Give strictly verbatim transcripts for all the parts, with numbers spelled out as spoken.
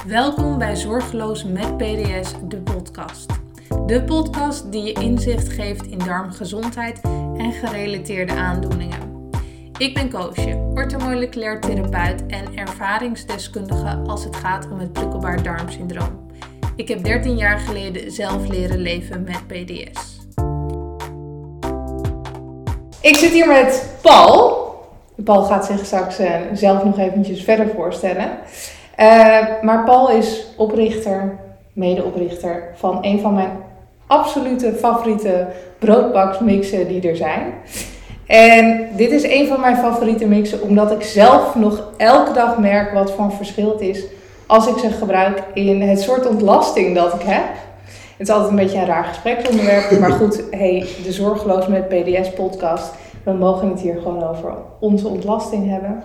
Welkom bij Zorgeloos met P D S, de podcast. De podcast die je inzicht geeft in darmgezondheid en gerelateerde aandoeningen. Ik ben Koosje, orthomoleculair therapeut en ervaringsdeskundige als het gaat om het prikkelbaar darmsyndroom. Ik heb dertien jaar geleden zelf leren leven met P D S. Ik zit hier met Paul. Paul gaat zich straks uh, zelf nog eventjes verder voorstellen. Uh, maar Paul is oprichter, medeoprichter van een van mijn absolute favoriete broodbaksmixen die er zijn. En dit is een van mijn favoriete mixen omdat ik zelf nog elke dag merk wat voor verschil het is als ik ze gebruik in het soort ontlasting dat ik heb. Het is altijd een beetje een raar gespreksonderwerp, maar goed, hey, de Zorgeloos met P D S podcast. We mogen het hier gewoon over onze ontlasting hebben.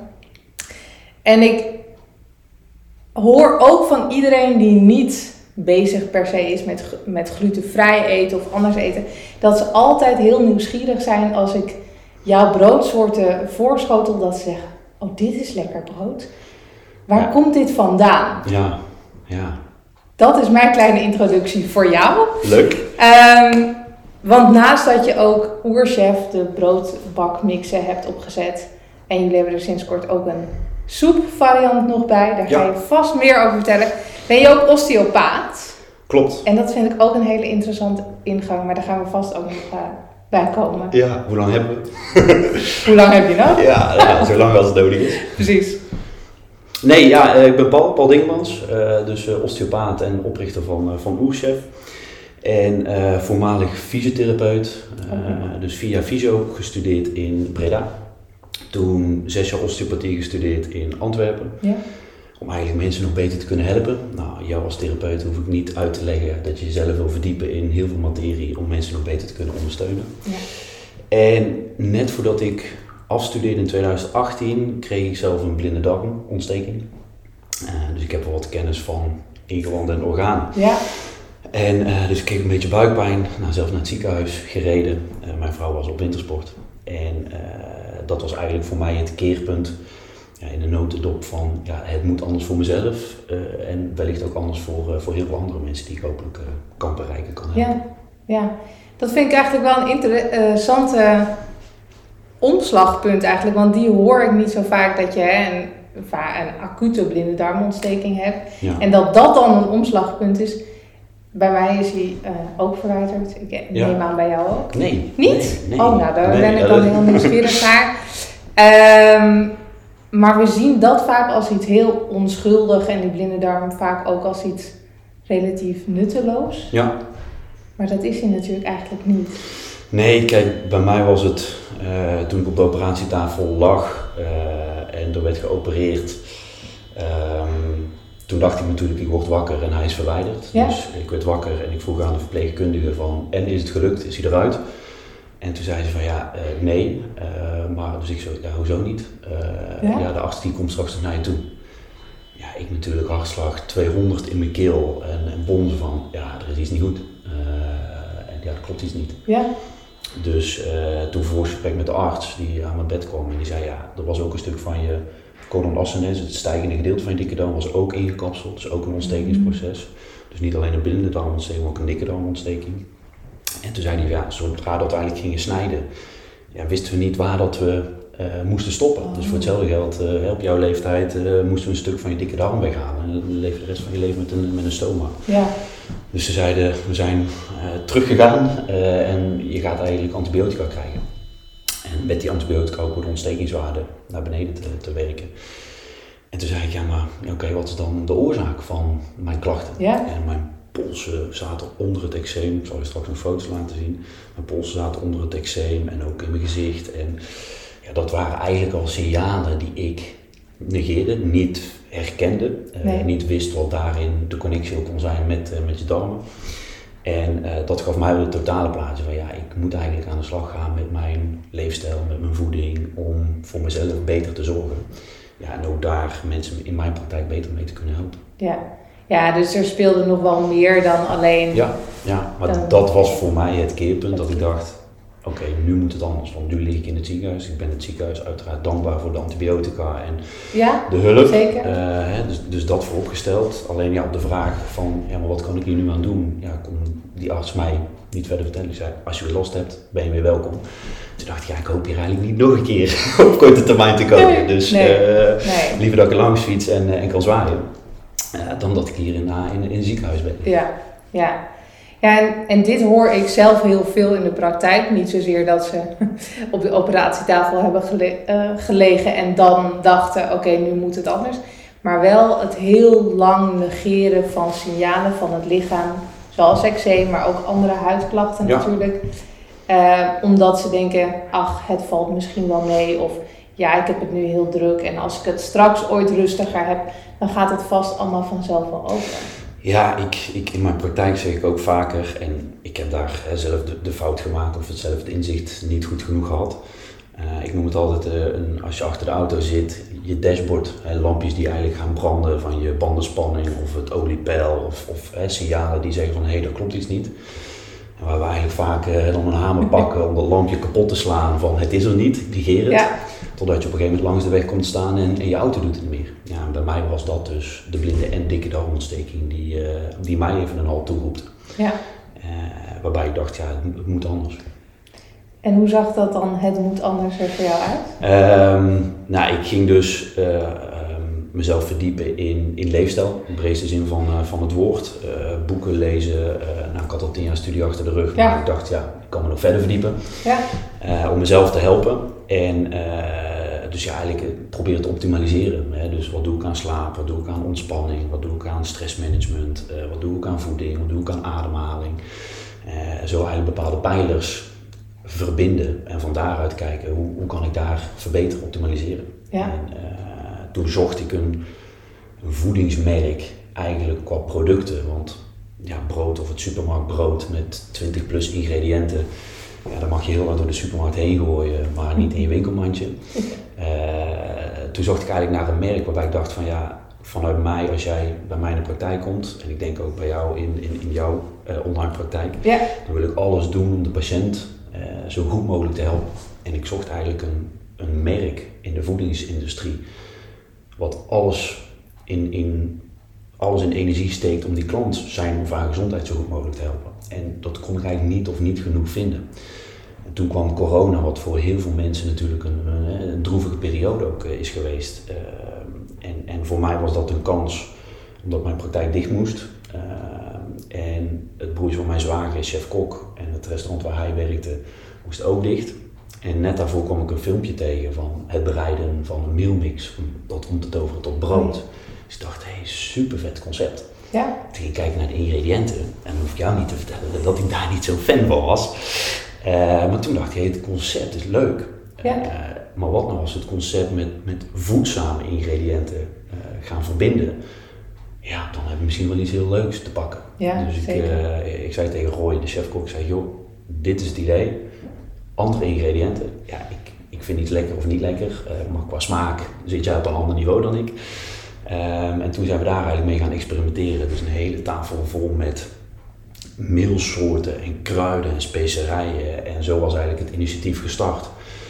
En ik hoor ook van iedereen die niet bezig per se is met, met glutenvrij eten of anders eten, dat ze altijd heel nieuwsgierig zijn als ik jouw broodsoorten voorschotel, dat ze zeggen, oh, dit is lekker brood. Waar ja. komt dit vandaan? Ja, ja. Dat is mijn kleine introductie voor jou. Leuk. Um, want naast dat je ook Oerchef, de broodbakmixen, hebt opgezet, en jullie hebben er sinds kort ook een soepvariant nog bij, daar ga ja. je vast meer over vertellen. Ben je ook osteopaat? Klopt. En dat vind ik ook een hele interessante ingang, maar daar gaan we vast ook nog uh, bij komen. Ja, hoe lang hebben we? Hoe lang heb je nog? Ja, ja, zo lang als het nodig is. Precies. Nee, ja, ik ben Paul, Paul Dingemans, uh, dus uh, osteopaat en oprichter van, uh, van Oerchef. En uh, voormalig fysiotherapeut, uh, okay. dus via fysio gestudeerd in Breda. Toen zes jaar osteopathie gestudeerd in Antwerpen. Ja. Om eigenlijk mensen nog beter te kunnen helpen. Nou, jou als therapeut hoef ik niet uit te leggen dat je jezelf wil verdiepen in heel veel materie om mensen nog beter te kunnen ondersteunen. Ja. En net voordat ik afstudeerde in twintig achttien kreeg ik zelf een blinde darmontsteking. Uh, dus ik heb wel wat kennis van ingewanden en organen. Ja. En uh, dus ik kreeg een beetje buikpijn, nou, zelf naar het ziekenhuis gereden. Uh, mijn vrouw was op wintersport. En uh, dat was eigenlijk voor mij het keerpunt ja, in de notendop van ja, het moet anders voor mezelf. Uh, en wellicht ook anders voor, uh, voor heel veel andere mensen die ik hopelijk uh, kan bereiken, kan helpen. Ja, ja, dat vind ik eigenlijk wel een interessante omslagpunt eigenlijk. Want die hoor ik niet zo vaak dat je hè, een, een acute blinde darmontsteking hebt. Ja. En dat dat dan een omslagpunt is. Bij mij is hij uh, ook verwijderd. Ik neem ja. aan bij jou ook. Nee. Niet? Nee, nee, oh, nou, daar nee, ben ik dan heel nieuwsgierig naar. Um, maar we zien dat vaak als iets heel onschuldig en die blinde darm vaak ook als iets relatief nutteloos. Ja. Maar dat is hij natuurlijk eigenlijk niet. Nee, kijk, bij mij was het uh, toen ik op de operatietafel lag uh, en er werd geopereerd. Um, Toen dacht ik natuurlijk, ik word wakker en hij is verwijderd. Ja. Dus ik werd wakker en ik vroeg aan de verpleegkundige van, en is het gelukt? Is hij eruit? En toen zei ze van, ja, uh, nee. Uh, maar dus ik zo, ja, hoezo niet? Uh, ja? ja, de arts die komt straks naar je toe. Ja, ik natuurlijk hartslag tweehonderd in mijn keel en, en bonzen van, ja, er is iets niet goed. Uh, en ja, er klopt iets niet. Ja. Dus uh, toen vervolgens met de arts die aan mijn bed kwam en die zei, ja, er was ook een stuk van je colon ascendens, het stijgende gedeelte van je dikke darm, was ook ingekapseld. Dus ook een ontstekingsproces. Dus niet alleen een blinde darmontsteking, maar ook een dikke darmontsteking. En toen zei hij, ja, zodra dat uiteindelijk gingen snijden, ja, wisten we niet waar dat we uh, moesten stoppen. Oh. Dus voor hetzelfde geld, uh, op jouw leeftijd, uh, moesten we een stuk van je dikke darm weghalen. En dan leef je de rest van je leven met een, met een stoma. Ja. Dus ze zeiden, we zijn uh, teruggegaan uh, en je gaat eigenlijk antibiotica krijgen. En met die antibiotica ook de ontstekingswaarde naar beneden te, te werken. En toen zei ik, ja maar oké, okay, wat is dan de oorzaak van mijn klachten? Ja. En mijn polsen zaten onder het eczeem. Ik zal je straks nog foto's laten zien. Mijn polsen zaten onder het eczeem en ook in mijn gezicht. En ja, dat waren eigenlijk al signalen die ik negeerde, niet herkende. Nee. Uh, niet wist wat daarin de connectie ook kon zijn met, uh, met je darmen. En uh, dat gaf mij wel het totale plaatje van ja, ik moet eigenlijk aan de slag gaan met mijn leefstijl, met mijn voeding, om voor mezelf beter te zorgen. Ja, en ook daar mensen in mijn praktijk beter mee te kunnen helpen. Ja, ja dus er speelde nog wel meer dan alleen... Ja, ja maar dan... dat was voor mij het keerpunt dat ik dacht, oké, okay, nu moet het anders, want nu lig ik in het ziekenhuis. Ik ben het ziekenhuis uiteraard dankbaar voor de antibiotica en ja, de hulp. Zeker. Uh, hè, dus, dus dat vooropgesteld. Alleen ja, op de vraag van, ja, maar wat kan ik hier nu aan doen? Ja, kon die arts mij niet verder vertellen. Ik zei, als je weer last hebt, ben je weer welkom. Toen dacht ik, ja, ik hoop hier eigenlijk niet nog een keer op korte termijn te komen. Nee, dus nee, uh, nee. liever dat ik er langs fiets en, uh, en kan zwaaien, uh, dan dat ik hier in, uh, in, in een ziekenhuis ben. Ja, ja. Ja, en, en dit hoor ik zelf heel veel in de praktijk. Niet zozeer dat ze op de operatietafel hebben gele- uh, gelegen en dan dachten, oké, okay, nu moet het anders. Maar wel het heel lang negeren van signalen van het lichaam, zoals eczeem, maar ook andere huidklachten ja. natuurlijk. Uh, omdat ze denken, ach, het valt misschien wel mee. Of ja, ik heb het nu heel druk en als ik het straks ooit rustiger heb, dan gaat het vast allemaal vanzelf wel over. Ja, ik, ik, in mijn praktijk zeg ik ook vaker, en ik heb daar hè, zelf de, de fout gemaakt of hetzelfde inzicht niet goed genoeg gehad. Uh, ik noem het altijd, uh, een, als je achter de auto zit, je dashboard, hè, lampjes die eigenlijk gaan branden van je bandenspanning of het oliepeil of, of hè, signalen die zeggen van hé, hey, dat klopt iets niet. En waar we eigenlijk vaak uh, dan een hamer pakken om dat lampje kapot te slaan van het is er niet, ik negeer het. Ja. Totdat je op een gegeven moment langs de weg komt staan en, en je auto doet het niet meer. Ja, bij mij was dat dus de blinde en dikke darmontsteking die, uh, die mij even een halt toeroept. Ja. Uh, waarbij ik dacht, ja, het, het moet anders. En hoe zag dat dan, het moet anders er voor jou uit? Um, nou, ik ging dus uh, um, mezelf verdiepen in, in leefstijl, in de breedste zin van, uh, van het woord. Uh, boeken lezen, uh, nou, ik had al tien jaar studie achter de rug, ja. maar ik dacht, ja, ik kan me nog verder verdiepen. Ja. Uh, om mezelf te helpen. En uh, dus ja, eigenlijk proberen te optimaliseren. Hè. Dus wat doe ik aan slaap, wat doe ik aan ontspanning, wat doe ik aan stressmanagement, uh, wat doe ik aan voeding, wat doe ik aan ademhaling. Uh, zo eigenlijk bepaalde pijlers verbinden en van daaruit kijken hoe, hoe kan ik daar verbeteren, optimaliseren. Ja. En, uh, toen zocht ik een, een voedingsmerk eigenlijk qua producten, want ja, brood of het supermarktbrood met twintig plus ingrediënten, ja, daar mag je heel wat door de supermarkt heen gooien, maar niet in je winkelmandje. Uh, toen zocht ik eigenlijk naar een merk waarbij ik dacht van ja, vanuit mij, als jij bij mij in de praktijk komt, en ik denk ook bij jou in, in, in jouw uh, online praktijk, ja. dan wil ik alles doen om de patiënt uh, zo goed mogelijk te helpen. En ik zocht eigenlijk een, een merk in de voedingsindustrie, wat alles in, in, alles in energie steekt om die klant zijn of haar gezondheid zo goed mogelijk te helpen. En dat kon ik eigenlijk niet of niet genoeg vinden. En toen kwam corona, wat voor heel veel mensen natuurlijk een, een, een droevige periode ook uh, is geweest. Uh, en, en voor mij was dat een kans, omdat mijn praktijk dicht moest. Uh, en het broertje van mijn zwager is chef-kok en het restaurant waar hij werkte moest ook dicht. En net daarvoor kwam ik een filmpje tegen van het bereiden van een mealmix, dat om te toveren tot brood. Dus ik dacht, hé, hey, super vet concept. Ja. Toen ging ik kijken naar de ingrediënten en dan hoef ik jou niet te vertellen dat ik daar niet zo fan van was. Uh, maar toen dacht ik, hey, het concept is leuk. Ja. Uh, maar wat nou als het concept met, met voedzame ingrediënten uh, gaan verbinden? Ja, dan heb je misschien wel iets heel leuks te pakken. Ja, dus ik, uh, ik zei tegen Roy, de chefkok, ik zei, joh, dit is het idee. Andere ingrediënten, ja, ik, ik vind iets lekker of niet lekker, uh, maar qua smaak zit jij op een ander niveau dan ik. Um, en toen zijn we daar eigenlijk mee gaan experimenteren. Dus een hele tafel vol met meelsoorten en kruiden en specerijen. En zo was eigenlijk het initiatief gestart.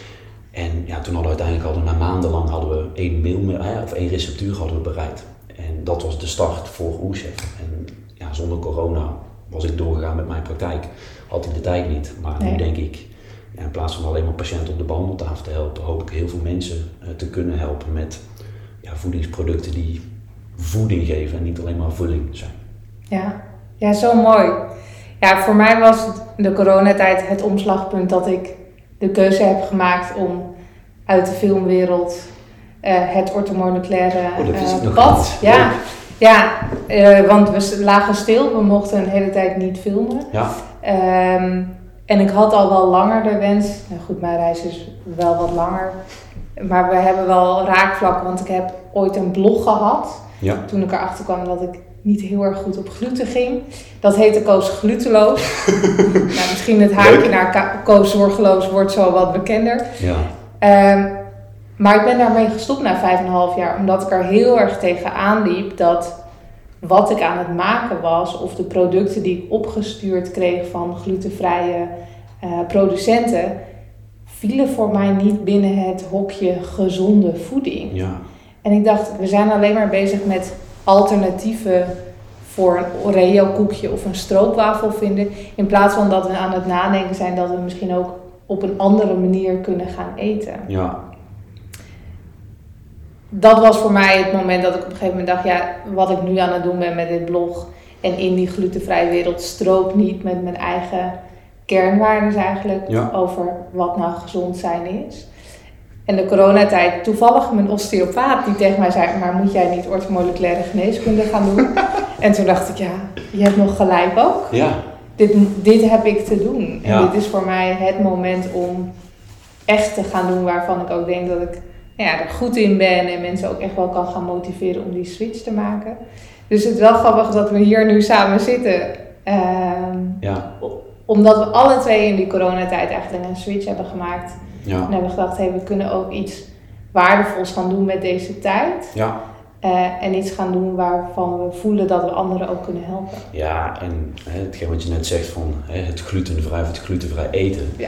En ja, toen hadden we uiteindelijk hadden we, na maandenlang hadden we één meal, of één receptuur hadden we bereid. En dat was de start voor Oerchef. En ja, zonder corona was ik doorgegaan met mijn praktijk. Had ik de tijd niet. Maar nee. nu denk ik, ja, in plaats van alleen maar patiënten op de behandeltafel te helpen, hoop ik heel veel mensen uh, te kunnen helpen met ja, voedingsproducten die voeding geven en niet alleen maar vulling zijn. Ja, ja, zo mooi. Ja, voor mij was de coronatijd het omslagpunt dat ik de keuze heb gemaakt om uit de filmwereld uh, het orthomoleculaire uh, pad. Ja, ja uh, want we lagen stil, we mochten een hele tijd niet filmen. Ja. Um, en ik had al wel langer de wens, nou goed, mijn reis is wel wat langer, maar we hebben wel raakvlakken, want ik heb ooit een blog gehad. Ja. Toen ik erachter kwam dat ik niet heel erg goed op gluten ging. Dat heette Koos Gluteloos. Nou, misschien het haakje Leuk. naar Koos Zorgeloos wordt zo wat bekender. Ja. Um, maar ik ben daarmee gestopt na vijf en een half jaar, omdat ik er heel erg tegenaan liep dat wat ik aan het maken was, of de producten die ik opgestuurd kreeg van glutenvrije uh, producenten vielen voor mij niet binnen het hokje gezonde voeding. Ja. En ik dacht, we zijn alleen maar bezig met alternatieven voor een Oreo koekje of een stroopwafel vinden. In plaats van dat we aan het nadenken zijn dat we misschien ook op een andere manier kunnen gaan eten. Ja. Dat was voor mij het moment dat ik op een gegeven moment dacht, ja, wat ik nu aan het doen ben met dit blog en in die glutenvrije wereld strookt niet met mijn eigen kernwaarden eigenlijk Ja. over wat nou gezond zijn is. En de coronatijd, toevallig mijn osteopaat die tegen mij zei, maar moet jij niet orthomoleculaire geneeskunde gaan doen? En toen dacht ik, ja, je hebt nog gelijk ook. Ja. Dit, dit heb ik te doen. En Ja. dit is voor mij het moment om echt te gaan doen waarvan ik ook denk dat ik ja, er goed in ben. En mensen ook echt wel kan gaan motiveren om die switch te maken. Dus het is wel grappig dat we hier nu samen zitten. Uh, Ja. Omdat we alle twee in die coronatijd eigenlijk een switch hebben gemaakt. Ja. En hebben we gedacht, hey, we kunnen ook iets waardevols gaan doen met deze tijd. Ja. Uh, en iets gaan doen waarvan we voelen dat we anderen ook kunnen helpen. Ja, en hè, hetgeen wat je net zegt van hè, het glutenvrij of het glutenvrij eten. Ja.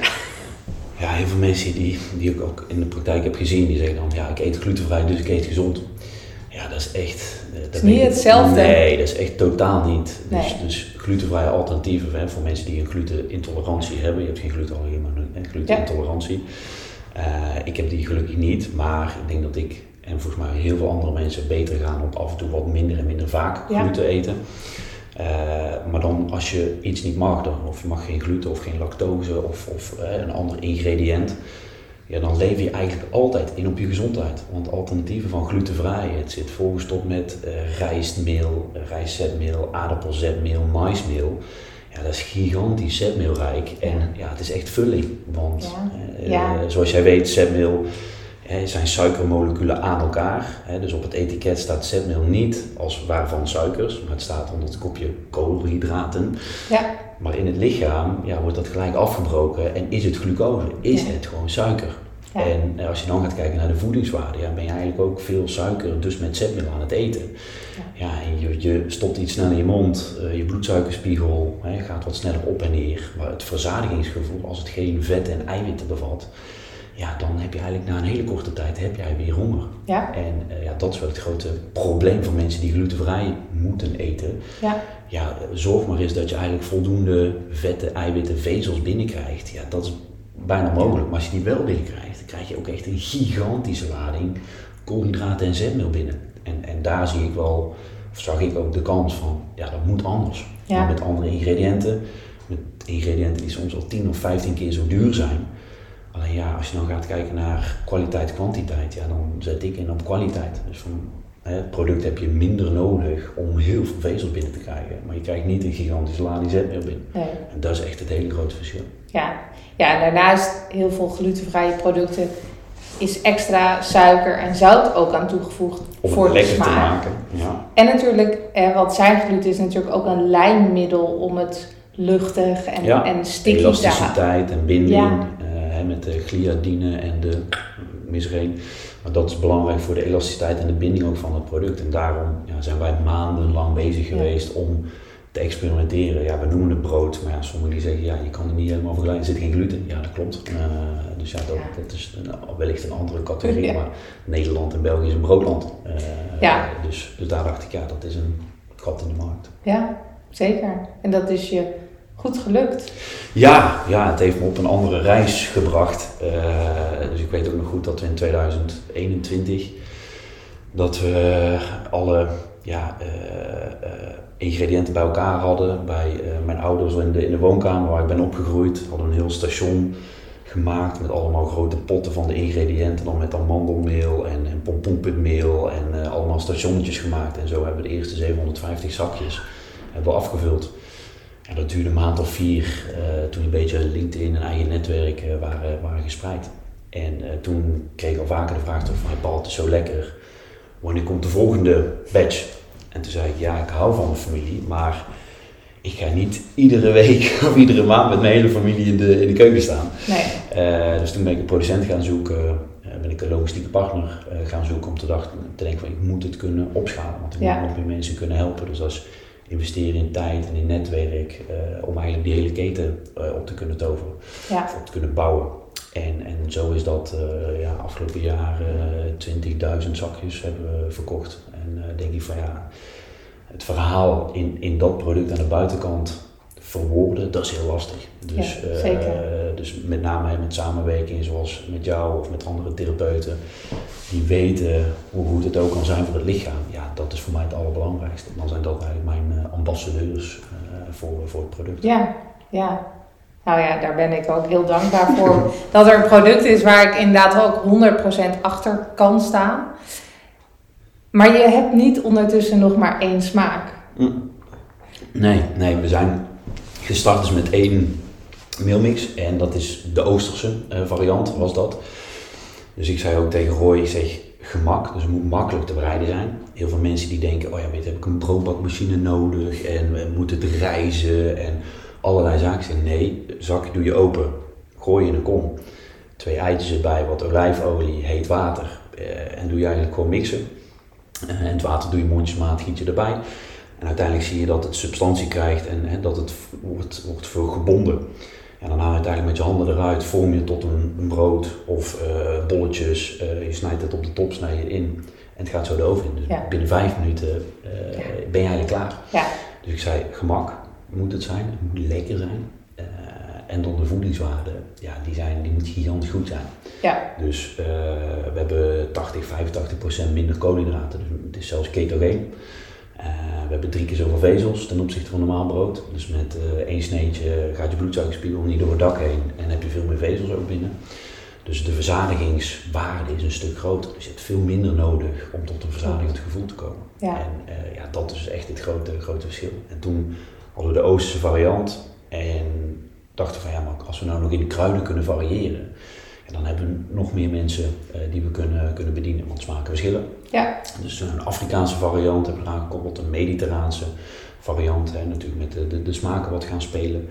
Ja, heel veel mensen die, die ik ook in de praktijk heb gezien, die zeggen dan, ja, ik eet glutenvrij, dus ik eet gezond. Ja, dat is echt... Het is niet hetzelfde. Nee, dat is echt totaal niet. Dus, Nee. dus glutenvrije alternatieven hè, voor mensen die een glutenintolerantie hebben. Je hebt geen glutenallergie, maar een glutenintolerantie. Ja. Uh, ik heb die gelukkig niet, maar ik denk dat ik en volgens mij heel veel andere mensen beter gaan op af en toe wat minder en minder vaak gluten ja. eten. Uh, maar dan als je iets niet mag, dan, of je mag geen gluten of geen lactose of, of uh, een ander ingrediënt, ja, dan lever je eigenlijk altijd in op je gezondheid. Want alternatieven van glutenvrij, het zit volgestopt met uh, rijstmeel, rijstzetmeel, aardappelzetmeel, maismeel. Ja, dat is gigantisch zetmeelrijk en ja. ja, het is echt vulling. Want ja. Uh, ja. zoals jij weet, zetmeel He, zijn suikermoleculen aan elkaar. He, dus op het etiket staat zetmeel niet als waarvan suikers, maar het staat onder het kopje koolhydraten. Ja. Maar in het lichaam ja, wordt dat gelijk afgebroken en is het glucose, is ja. het gewoon suiker. Ja. En als je dan gaat kijken naar de voedingswaarde, ja, ben je eigenlijk ook veel suiker, dus met zetmeel aan het eten. Ja. Ja, en je, je stopt iets sneller in je mond, uh, je bloedsuikerspiegel he, gaat wat sneller op en neer. Maar het verzadigingsgevoel, als het geen vet en eiwitten bevat, ja, dan heb je eigenlijk na een hele korte tijd heb jij weer honger. Ja. En uh, ja, dat is wel het grote probleem van mensen die glutenvrij moeten eten. Ja. Ja, zorg maar eens dat je eigenlijk voldoende vetten, eiwitten, vezels binnenkrijgt. Ja, dat is bijna mogelijk. Maar als je die wel binnenkrijgt, dan krijg je ook echt een gigantische lading koolhydraten en zetmeel binnen. En, en daar zie ik wel, of zag ik ook de kans van, ja, dat moet anders. Ja. Met andere ingrediënten, met ingrediënten die soms al tien of vijftien keer zo duur zijn. Alleen ja, als je dan gaat kijken naar kwaliteit, kwantiteit, ja, dan zet ik in op kwaliteit. Dus van hè, het product heb je minder nodig om heel veel vezels binnen te krijgen. Maar je krijgt niet een gigantische lading zetmeel binnen. Nee. En dat is echt het hele grote verschil. Ja. Ja, en daarnaast heel veel glutenvrije producten is extra suiker en zout ook aan toegevoegd om voor het de lekker smaak. te maken. Ja. En natuurlijk, eh, wat zijn gluten is natuurlijk ook een lijnmiddel om het luchtig en, ja. en sticky te houden. Elasticiteit en binding. Ja. Met de gliadine en de misreen. Maar dat is belangrijk voor de elasticiteit en de binding ook van het product. En daarom ja, zijn wij maandenlang bezig ja. geweest om te experimenteren. Ja, we noemen het brood, maar ja, sommigen die zeggen ja, je kan het niet helemaal vergelijken, er zit geen gluten. Ja, dat klopt. Uh, dus ja, dat, ja. dat is een, wellicht een andere categorie, ja. maar Nederland en België is een broodland. Uh, ja. dus, dus daar dacht ik, ja, dat is een gat in de markt. Ja, zeker. En dat is je goed gelukt. Ja, ja, het heeft me op een andere reis gebracht. Uh, dus ik weet ook nog goed dat we in tweeduizend eenentwintig dat we alle ja, uh, uh, ingrediënten bij elkaar hadden. Bij uh, mijn ouders in de, in de woonkamer waar ik ben opgegroeid. Hadden we een heel station gemaakt met allemaal grote potten van de ingrediënten. Dan met amandelmeel en, en pompoenpitmeel en uh, allemaal stationnetjes gemaakt. En zo hebben we de eerste zevenhonderdvijftig zakjes hebben we afgevuld. Ja, dat duurde een maand of vier, uh, toen een beetje LinkedIn en eigen netwerk uh, waren, waren gespreid. En uh, toen kreeg ik al vaker de vraag terug van, hey Paul, het is zo lekker, wanneer komt de volgende batch? En toen zei ik, ja, ik hou van mijn familie, maar ik ga niet iedere week of iedere maand met mijn hele familie in de, in de keuken staan. Nee. Uh, dus toen ben ik een producent gaan zoeken, uh, ben ik een logistieke partner uh, gaan zoeken om te, dacht, te denken van, ik moet het kunnen opschalen, want ik ja. moet nog meer mensen kunnen helpen. Dus dat is investeren in tijd en in netwerk uh, om eigenlijk die hele keten uh, op te kunnen toveren, ja. of op te kunnen bouwen. En, en zo is dat uh, ja, afgelopen jaar uh, twintigduizend zakjes hebben we verkocht. En uh, denk ik van ja, het verhaal in, in dat product aan de buitenkant verwoorden, dat is heel lastig. Dus, ja, zeker. Uh, dus met name met samenwerking zoals met jou of met andere therapeuten, die weten hoe goed het ook kan zijn voor het lichaam. Ja, dat is voor mij het allerbelangrijkste. Dan zijn dat eigenlijk mijn uh, ambassadeurs uh, voor, voor het product. Ja, ja. Nou ja, daar ben ik ook heel dankbaar voor. Dat er een product is waar ik inderdaad ook honderd procent achter kan staan. Maar je hebt niet ondertussen nog maar één smaak. Nee, nee, we zijn gestart dus met één mealmix en dat is de Oosterse uh, variant was dat. Dus ik zei ook tegen Roy, ik zeg gemak, dus het moet makkelijk te bereiden zijn. Heel veel mensen die denken, oh ja, weet je, heb ik een broodbakmachine nodig en we moeten het rijzen en allerlei zaken. Ik zeg nee, zakje doe je open, gooi je in een kom. Twee eitjes erbij, wat olijfolie, heet water uh, en doe je eigenlijk gewoon mixen. Uh, en het water doe je mondjesmaat, giet je erbij. En uiteindelijk zie je dat het substantie krijgt en hè, dat het wordt, wordt veel gebonden. En dan haal je het eigenlijk met je handen eruit, vorm je tot een, een brood of uh, bolletjes. Uh, je snijdt het op de top, snij je in en het gaat zo de oven in. Dus ja. binnen vijf minuten uh, ja. ben je eigenlijk klaar. Ja. Dus ik zei, gemak moet het zijn, het moet lekker zijn. Uh, en dan de voedingswaarde, ja, die, zijn, die moet gigantisch goed zijn. Ja. Dus uh, we hebben tachtig, vijfentachtig procent minder koolhydraten, dus het is zelfs ketogeen. Uh, we hebben drie keer zoveel vezels ten opzichte van normaal brood. Dus met uh, één sneetje gaat je bloedsuikerspiegel niet door het dak heen en heb je veel meer vezels ook binnen. Dus de verzadigingswaarde is een stuk groter. Dus je hebt veel minder nodig om tot een verzadigend gevoel te komen. Ja. En uh, ja, dat is echt het grote, grote verschil. En toen hadden we de Oosterse variant en dachten van ja, maar als we nou nog in de kruiden kunnen variëren, en dan hebben we nog meer mensen uh, die we kunnen, kunnen bedienen, want smaken verschillen. Ja. Dus een Afrikaanse variant hebben we eraan gekoppeld, een Mediterraanse variant, hè, natuurlijk met de, de, de smaken wat gaan spelen.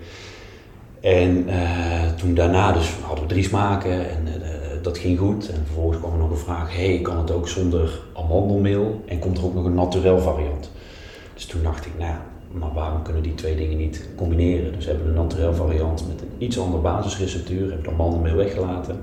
En uh, toen daarna dus hadden we drie smaken en uh, dat ging goed. En vervolgens kwam er nog een vraag, hey, kan het ook zonder amandelmeel en komt er ook nog een naturel variant? Dus toen dacht ik, nou ja, maar waarom kunnen die twee dingen niet combineren? Dus we hebben een naturel variant met een iets andere basisreceptuur, hebben de amandelmeel weggelaten.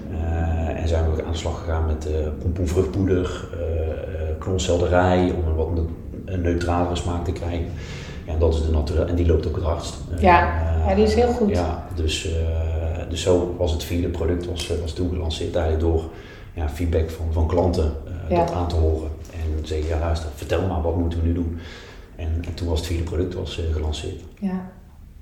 Uh, en zijn we aan de slag gegaan met uh, pompoenvruchtpoeder, uh, knolselderij, om een wat een neutralere smaak te krijgen. Ja, en dat is de naturel, en die loopt ook het hardst. Ja, uh, ja die is heel goed. Ja, dus, uh, dus zo was het vierde product was, was toen gelanceerd, eigenlijk door ja, feedback van, van klanten uh, ja. dat aan te horen. En zeggen, ja luister, vertel maar, wat moeten we nu doen? En, en toen was het vierde product was, uh, gelanceerd. Ja.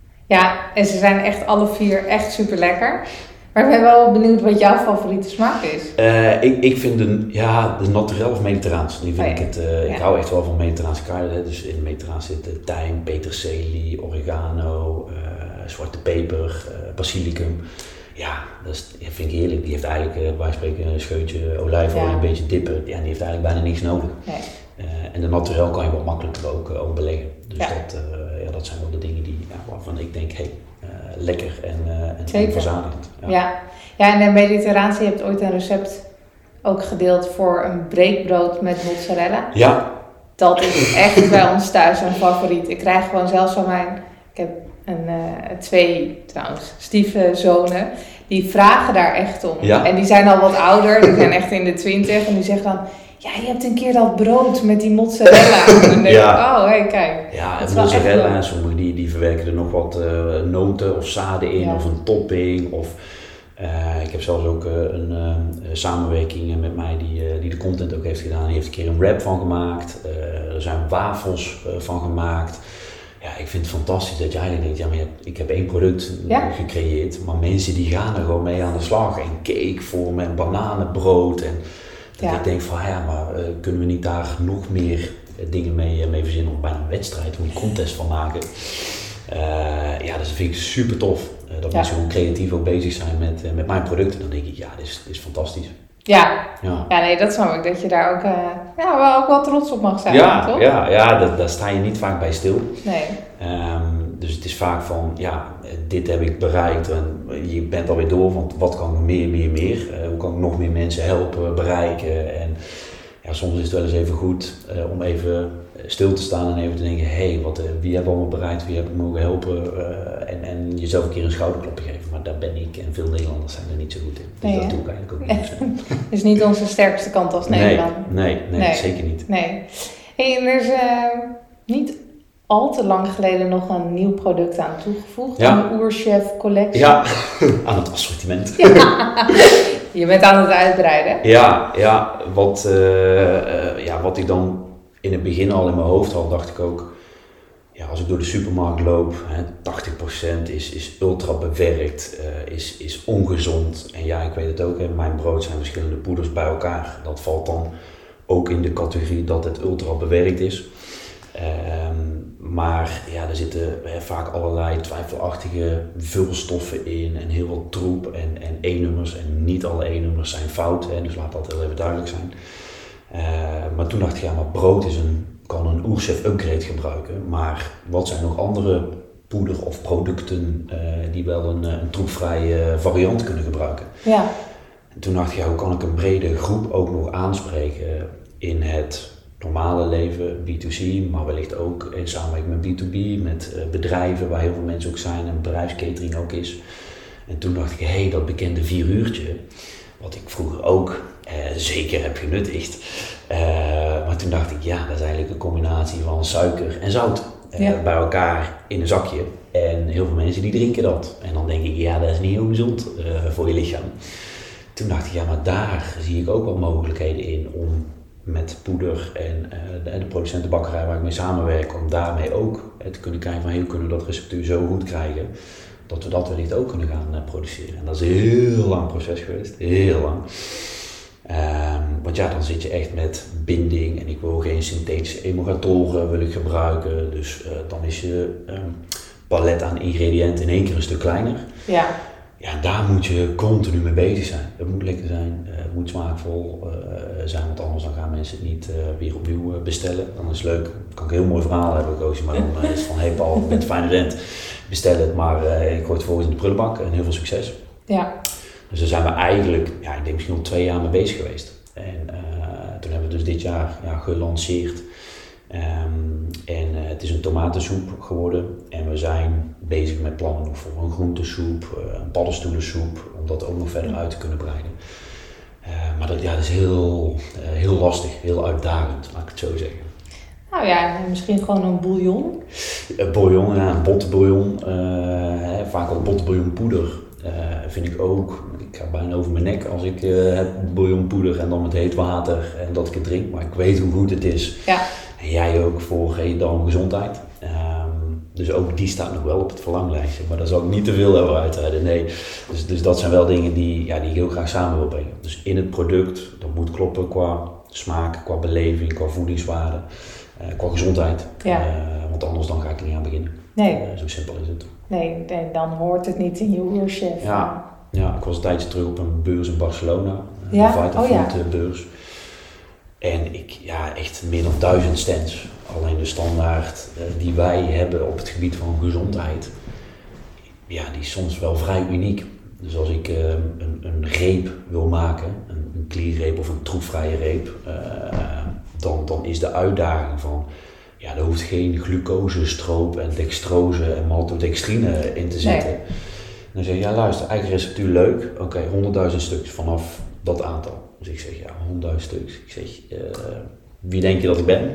ja, en ze zijn echt alle vier echt super lekker. Maar ik ben wel benieuwd wat jouw favoriete smaak is. Uh, ik, ik vind de, ja, de naturel of mediterraans. Die vind oh, ja. ik, het, uh, ja. ik hou echt wel van mediterraanse kruiden. Dus in mediterraans zit tijm, peterselie, oregano, uh, zwarte peper, uh, basilicum. Ja, dat, is, dat vind ik heerlijk. Die heeft eigenlijk, uh, wij spreken een scheutje olijfolie, ja. een beetje dippen. Ja, die heeft eigenlijk bijna niks nodig. Nee. Uh, en de naturel kan je wat makkelijker ook, uh, ook beleggen. Dus ja. Dat, uh, ja, dat zijn wel de dingen die, ja, waarvan ik denk, hey, uh, lekker en, uh, en, en verzadigend. Ja. Ja. ja, en de Mediterraanse, je hebt ooit een recept ook gedeeld voor een breekbrood met mozzarella. Ja. Dat is echt bij ons thuis een favoriet. Ik krijg gewoon zelfs van mijn, ik heb een, uh, twee trouwens, stiefzonen, die vragen daar echt om. Ja. En die zijn al wat ouder, die zijn echt in de twintig en die zeggen dan, ja, je hebt een keer dat brood met die mozzarella. En dan denk ik, ja. oh, hé, hey, kijk. Ja, en mozzarella, en sommigen die, die verwerken er nog wat uh, noten of zaden in, ja. of een topping. Of, uh, ik heb zelfs ook uh, een uh, samenwerking met mij die, uh, die de content ook heeft gedaan. Die heeft een keer een wrap van gemaakt. Uh, er zijn wafels uh, van gemaakt. Ja, ik vind het fantastisch dat je eigenlijk denkt, ja, maar je hebt, ik heb één product ja. gecreëerd. Maar mensen die gaan er gewoon mee aan de slag. En cake voor met bananenbrood en... Dat ja. ik denk van ja, maar uh, kunnen we niet daar nog meer uh, dingen mee, uh, mee verzinnen of bijna een wedstrijd, of een contest van maken. Uh, ja, dat vind ik super tof. Uh, dat ja. mensen gewoon creatief ook bezig zijn met, uh, met mijn producten. Dan denk ik, ja, dit is, dit is fantastisch. Ja. Ja. ja, nee, dat snap ik. Dat je daar ook, uh, ja, wel, ook wel trots op mag zijn, ja, toch? Ja, ja dat, daar sta je niet vaak bij stil. Nee. Um, dus het is vaak van, ja, dit heb ik bereikt en je bent alweer door, want wat kan ik meer, meer, meer? Uh, hoe kan ik nog meer mensen helpen, bereiken? En ja, soms is het wel eens even goed uh, om even stil te staan en even te denken, hé, hey, wat, uh, wie hebben allemaal bereid, wie heb ik mogen helpen uh, en, en jezelf een keer een schouderklopje geven. Maar daar ben ik en veel Nederlanders zijn er niet zo goed in. Dus nee, dat doe ik eigenlijk ook niet. Dat is niet onze sterkste kant als Nederland. Nee, nee, nee, nee, zeker niet. Nee. Hey, en er is uh, niet al te lang geleden nog een nieuw product aan toegevoegd. Ja. Een Oerchef collectie. Ja, aan het assortiment. Ja. Je bent aan het uitbreiden. Ja, ja, wat, uh, uh, ja, wat ik dan in het begin al in mijn hoofd had, dacht ik ook, ja, als ik door de supermarkt loop, hè, tachtig procent is, is ultra bewerkt, uh, is, is ongezond. En ja, ik weet het ook, hè, mijn brood zijn verschillende poeders bij elkaar. Dat valt dan ook in de categorie dat het ultra bewerkt is. Um, maar ja, er zitten hè, vaak allerlei twijfelachtige vulstoffen in en heel wat troep en, en E-nummers. En niet alle E-nummers zijn fout, hè, dus laat dat heel even duidelijk zijn. Uh, maar toen dacht ik, ja, maar brood is een, kan een Oerchef upgrade gebruiken. Maar wat zijn nog andere poeder of producten uh, die wel een, een troepvrije variant kunnen gebruiken? Ja. En toen dacht ik, ja, hoe kan ik een brede groep ook nog aanspreken in het normale leven, B twee C, maar wellicht ook in samenwerking met B twee B, met uh, bedrijven waar heel veel mensen ook zijn en bedrijfskatering ook is. En toen dacht ik, hé, hey, dat bekende vier uurtje, wat ik vroeger ook uh, zeker heb genuttigd. Uh, maar toen dacht ik, ja, dat is eigenlijk een combinatie van suiker en zout uh, ja. bij elkaar in een zakje. En heel veel mensen die drinken dat. En dan denk ik, ja, dat is niet heel gezond uh, voor je lichaam. Toen dacht ik, ja, maar daar zie ik ook wel mogelijkheden in om met poeder en uh, de, de producentenbakkerij waar ik mee samenwerk, om daarmee ook uh, te kunnen kijken van, hey, hoe kunnen we dat receptuur zo goed krijgen, dat we dat wellicht ook kunnen gaan uh, produceren. En dat is een heel lang proces geweest, heel lang. Um, want ja, dan zit je echt met binding en ik wil geen synthetische emulgatoren wil ik gebruiken, dus uh, dan is je um, palet aan ingrediënten in één keer een stuk kleiner. Ja. Ja, daar moet je continu mee bezig zijn. Het moet lekker zijn, uh, het moet smaakvol uh, zijn, want anders dan gaan mensen het niet uh, weer opnieuw uh, bestellen. Dan is het leuk, dan kan ik een heel mooi verhaal hebben gekozen, maar dan uh, is het van, hey Paul, ik ben een fijne vent, bestel het, maar uh, ik gooi het volgens in de prullenbak en heel veel succes. Ja. Dus daar zijn we eigenlijk, ja, ik denk misschien al twee jaar mee bezig geweest. En uh, toen hebben we dus dit jaar ja, gelanceerd. Um, en uh, het is een tomatensoep geworden en we zijn bezig met plannen nog voor een groentesoep, uh, een paddenstoelensoep, om dat ook nog verder uit te kunnen breiden. Uh, maar dat, ja, dat is heel, uh, heel lastig, heel uitdagend, laat ik het zo zeggen. Nou ja, misschien gewoon een bouillon. Een bouillon, ja, een bottenbouillon, uh, hè, vaak al bottenbouillonpoeder uh, vind ik ook. Ik ga bijna over mijn nek als ik uh, het bouillonpoeder en dan met heet water en dat ik het drink, maar ik weet hoe goed het is. Ja. En jij ook voor hey, dan gezondheid. Um, dus ook die staat nog wel op het verlanglijstje. Maar daar zal ik niet te veel over uitrijden. Nee. Dus, dus dat zijn wel dingen die, ja, die ik heel graag samen wil brengen. Dus in het product, dat moet kloppen qua smaak, qua beleving, qua voedingswaarde, uh, qua gezondheid. Ja. Uh, want anders dan ga ik er niet aan beginnen. Nee. Uh, zo simpel is het. Nee, nee, dan hoort het niet in je Oerchef. Ja, ja, ik was een tijdje terug op een beurs in Barcelona. Ja? Een Vitafood oh, ja. beurs. En ik, ja, echt meer dan duizend stands. Alleen de standaard uh, die wij hebben op het gebied van gezondheid, ja, die is soms wel vrij uniek. Dus als ik uh, een, een reep wil maken, een, een klierreep of een troepvrije reep, uh, dan, dan is de uitdaging van, ja, er hoeft geen glucosestroop en dextrose en maltodextrine in te zitten. Nee. Dan zeg je, ja luister, eigen receptuur leuk, oké, okay, honderdduizend stuks vanaf dat aantal. Dus ik zeg, ja, honderdduizend stuks. Ik zeg, uh, wie denk je dat ik ben?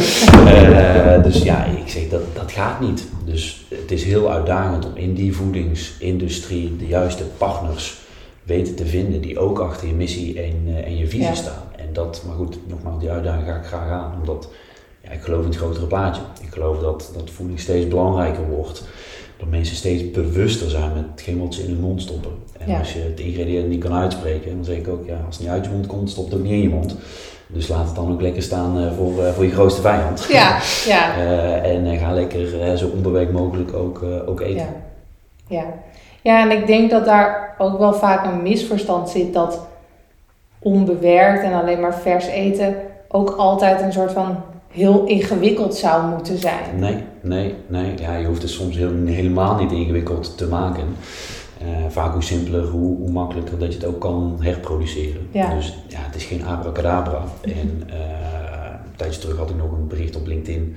uh, dus ja, ik zeg, dat, dat gaat niet. Dus het is heel uitdagend om in die voedingsindustrie de juiste partners weten te vinden die ook achter je missie en, uh, en je visie ja. staan. En dat, maar goed, nogmaals, die uitdaging ga ik graag aan, omdat ja, ik geloof in het grotere plaatje. Ik geloof dat, dat voeding steeds belangrijker wordt. Dat mensen steeds bewuster zijn met hetgeen wat ze in hun mond stoppen. En ja. als je het ingrediënt niet kan uitspreken, dan zeg ik ook, ja, als het niet uit je mond komt, stopt het ook niet in je mond. Dus laat het dan ook lekker staan uh, voor, uh, voor je grootste vijand. Ja, ja. uh, en uh, ga lekker uh, zo onbewerkt mogelijk ook, uh, ook eten. Ja. Ja. ja, en ik denk dat daar ook wel vaak een misverstand zit dat onbewerkt en alleen maar vers eten ook altijd een soort van heel ingewikkeld zou moeten zijn. Nee, nee, nee. Ja, je hoeft het soms heel, helemaal niet ingewikkeld te maken. Uh, vaak hoe simpeler, hoe, hoe makkelijker dat je het ook kan herproduceren. Ja. Dus ja, het is geen abracadabra. En uh, een tijdje terug had ik nog een bericht op LinkedIn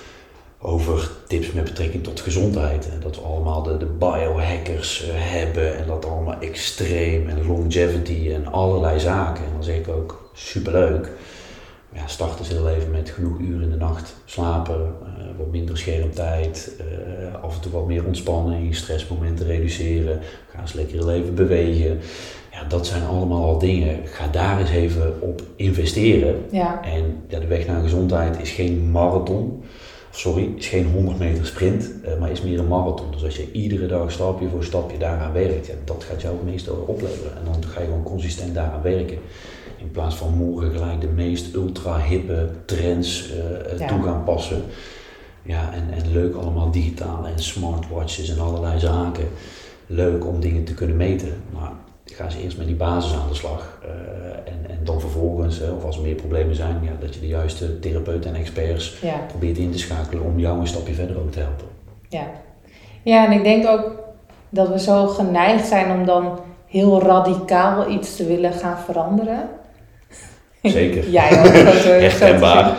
over tips met betrekking tot gezondheid. En dat we allemaal de, de biohackers uh, hebben en dat allemaal extreem en longevity en allerlei zaken. En dan zeg ik ook, superleuk. Ja, start eens heel even met genoeg uren in de nacht slapen, uh, wat minder schermtijd, uh, af en toe wat meer ontspanning, stressmomenten reduceren, ga eens lekker heel even bewegen. Ja, dat zijn allemaal al dingen. Ga daar eens even op investeren. Ja. En ja, de weg naar gezondheid is geen marathon, sorry, is geen honderd meter sprint, uh, maar is meer een marathon. Dus als je iedere dag stapje voor stapje daaraan werkt, ja, dat gaat jou het meeste opleveren. En dan ga je gewoon consistent daaraan werken. In plaats van morgen gelijk de meest ultra hippe trends uh, ja. toe gaan passen. Ja, en, en leuk allemaal digitaal en smartwatches en allerlei zaken. Leuk om dingen te kunnen meten. Maar ga ze eerst met die basis aan de slag. Uh, en, en dan vervolgens, uh, of als er meer problemen zijn, ja, dat je de juiste therapeuten en experts ja. probeert in te schakelen om jou een stapje verder ook te helpen. Ja. ja, en ik denk ook dat we zo geneigd zijn om dan heel radicaal iets te willen gaan veranderen. Zeker. Jij ook. Herkenbaar.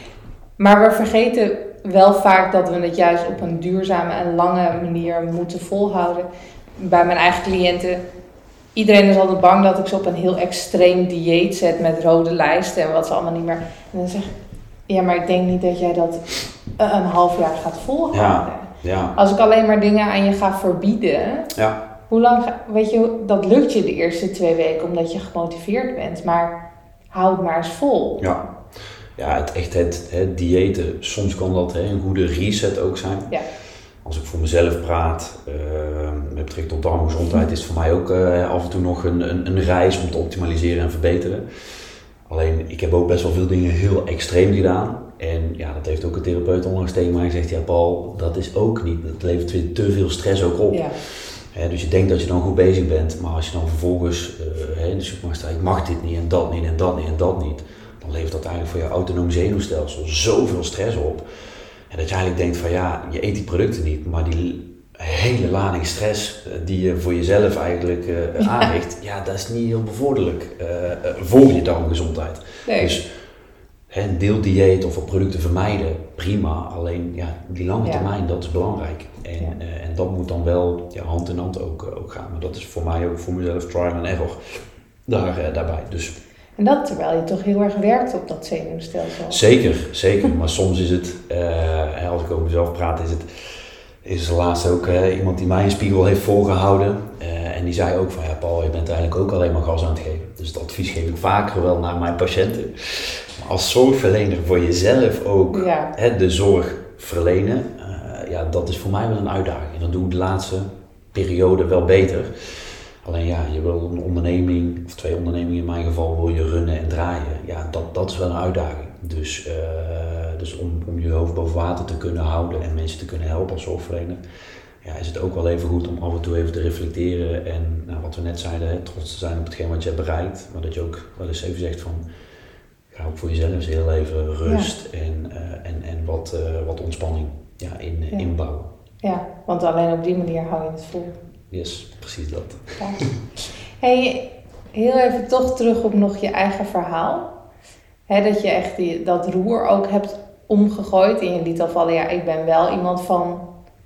Maar we vergeten wel vaak dat we het juist op een duurzame en lange manier moeten volhouden. Bij mijn eigen cliënten, iedereen is altijd bang dat ik ze op een heel extreem dieet zet met rode lijsten en wat ze allemaal niet meer. En dan zeg ik, ja, maar ik denk niet dat jij dat een half jaar gaat volhouden. Ja, ja. Als ik alleen maar dingen aan je ga verbieden, ja. hoe lang, weet je, dat lukt je de eerste twee weken omdat je gemotiveerd bent, maar houd maar eens vol. Ja, ja het, echt het, het diëten, soms kan dat hè, een goede reset ook zijn. Ja. Als ik voor mezelf praat, uh, met betrekking tot darmgezondheid, is het voor mij ook uh, af en toe nog een, een, een reis om te optimaliseren en verbeteren. Alleen, ik heb ook best wel veel dingen heel extreem gedaan. En ja, dat heeft ook een therapeut onlangs tegen mij gezegd, ja Paul, dat is ook niet, dat levert weer te veel stress ook op. Ja. He, dus je denkt dat je dan goed bezig bent, maar als je dan vervolgens uh, he, in de supermarkt staat, ik mag dit niet en dat niet en dat niet en dat niet, dan levert dat eigenlijk voor je autonome zenuwstelsel zoveel stress op. En dat je eigenlijk denkt van ja, je eet die producten niet, maar die hele lading stress uh, die je voor jezelf eigenlijk uh, aanricht, ja. ja, dat is niet heel bevorderlijk uh, uh, voor je darmgezondheid. Nee. Dus he, een deeldieet of wat producten vermijden, prima, alleen ja, die lange ja. termijn, dat is belangrijk. En, ja. uh, en dat moet dan wel ja, hand in hand ook, uh, ook gaan. Maar dat is voor mij ook, voor mezelf, trial and error daar, uh, daarbij. Dus, en dat terwijl je toch heel erg werkt op dat zenuwstelsel. Zeker, zeker. Maar soms is het, uh, als ik over mezelf praat, is het, is er laatst ook uh, iemand die mij een spiegel heeft voorgehouden. Uh, en die zei ook van, ja Paul, je bent eigenlijk ook alleen maar gas aan het geven. Dus dat advies geef ik vaker wel naar mijn patiënten. Maar als zorgverlener voor jezelf ook ja. hè, de zorg verlenen, uh, ja, dat is voor mij wel een uitdaging. En dat doe ik de laatste periode wel beter. Alleen ja, je wil een onderneming, of twee ondernemingen in mijn geval, wil je runnen en draaien. Ja, dat, dat is wel een uitdaging. Dus, uh, dus om, om je hoofd boven water te kunnen houden en mensen te kunnen helpen als zorgverlener, ja, is het ook wel even goed om af en toe even te reflecteren en nou, wat we net zeiden, hè, trots te zijn op hetgeen wat je hebt bereikt. Maar dat je ook wel eens even zegt van, ga ook voor jezelf eens heel even rust ja. en, uh, en, en wat, uh, wat ontspanning ja, in, ja. inbouwen. Ja, want alleen op die manier hou je het vol. Yes, precies dat. Ja. Hey, heel even toch terug op nog je eigen verhaal. He, dat je echt die, dat roer ook hebt omgegooid. En je liet al vallen, ja, ik ben wel iemand van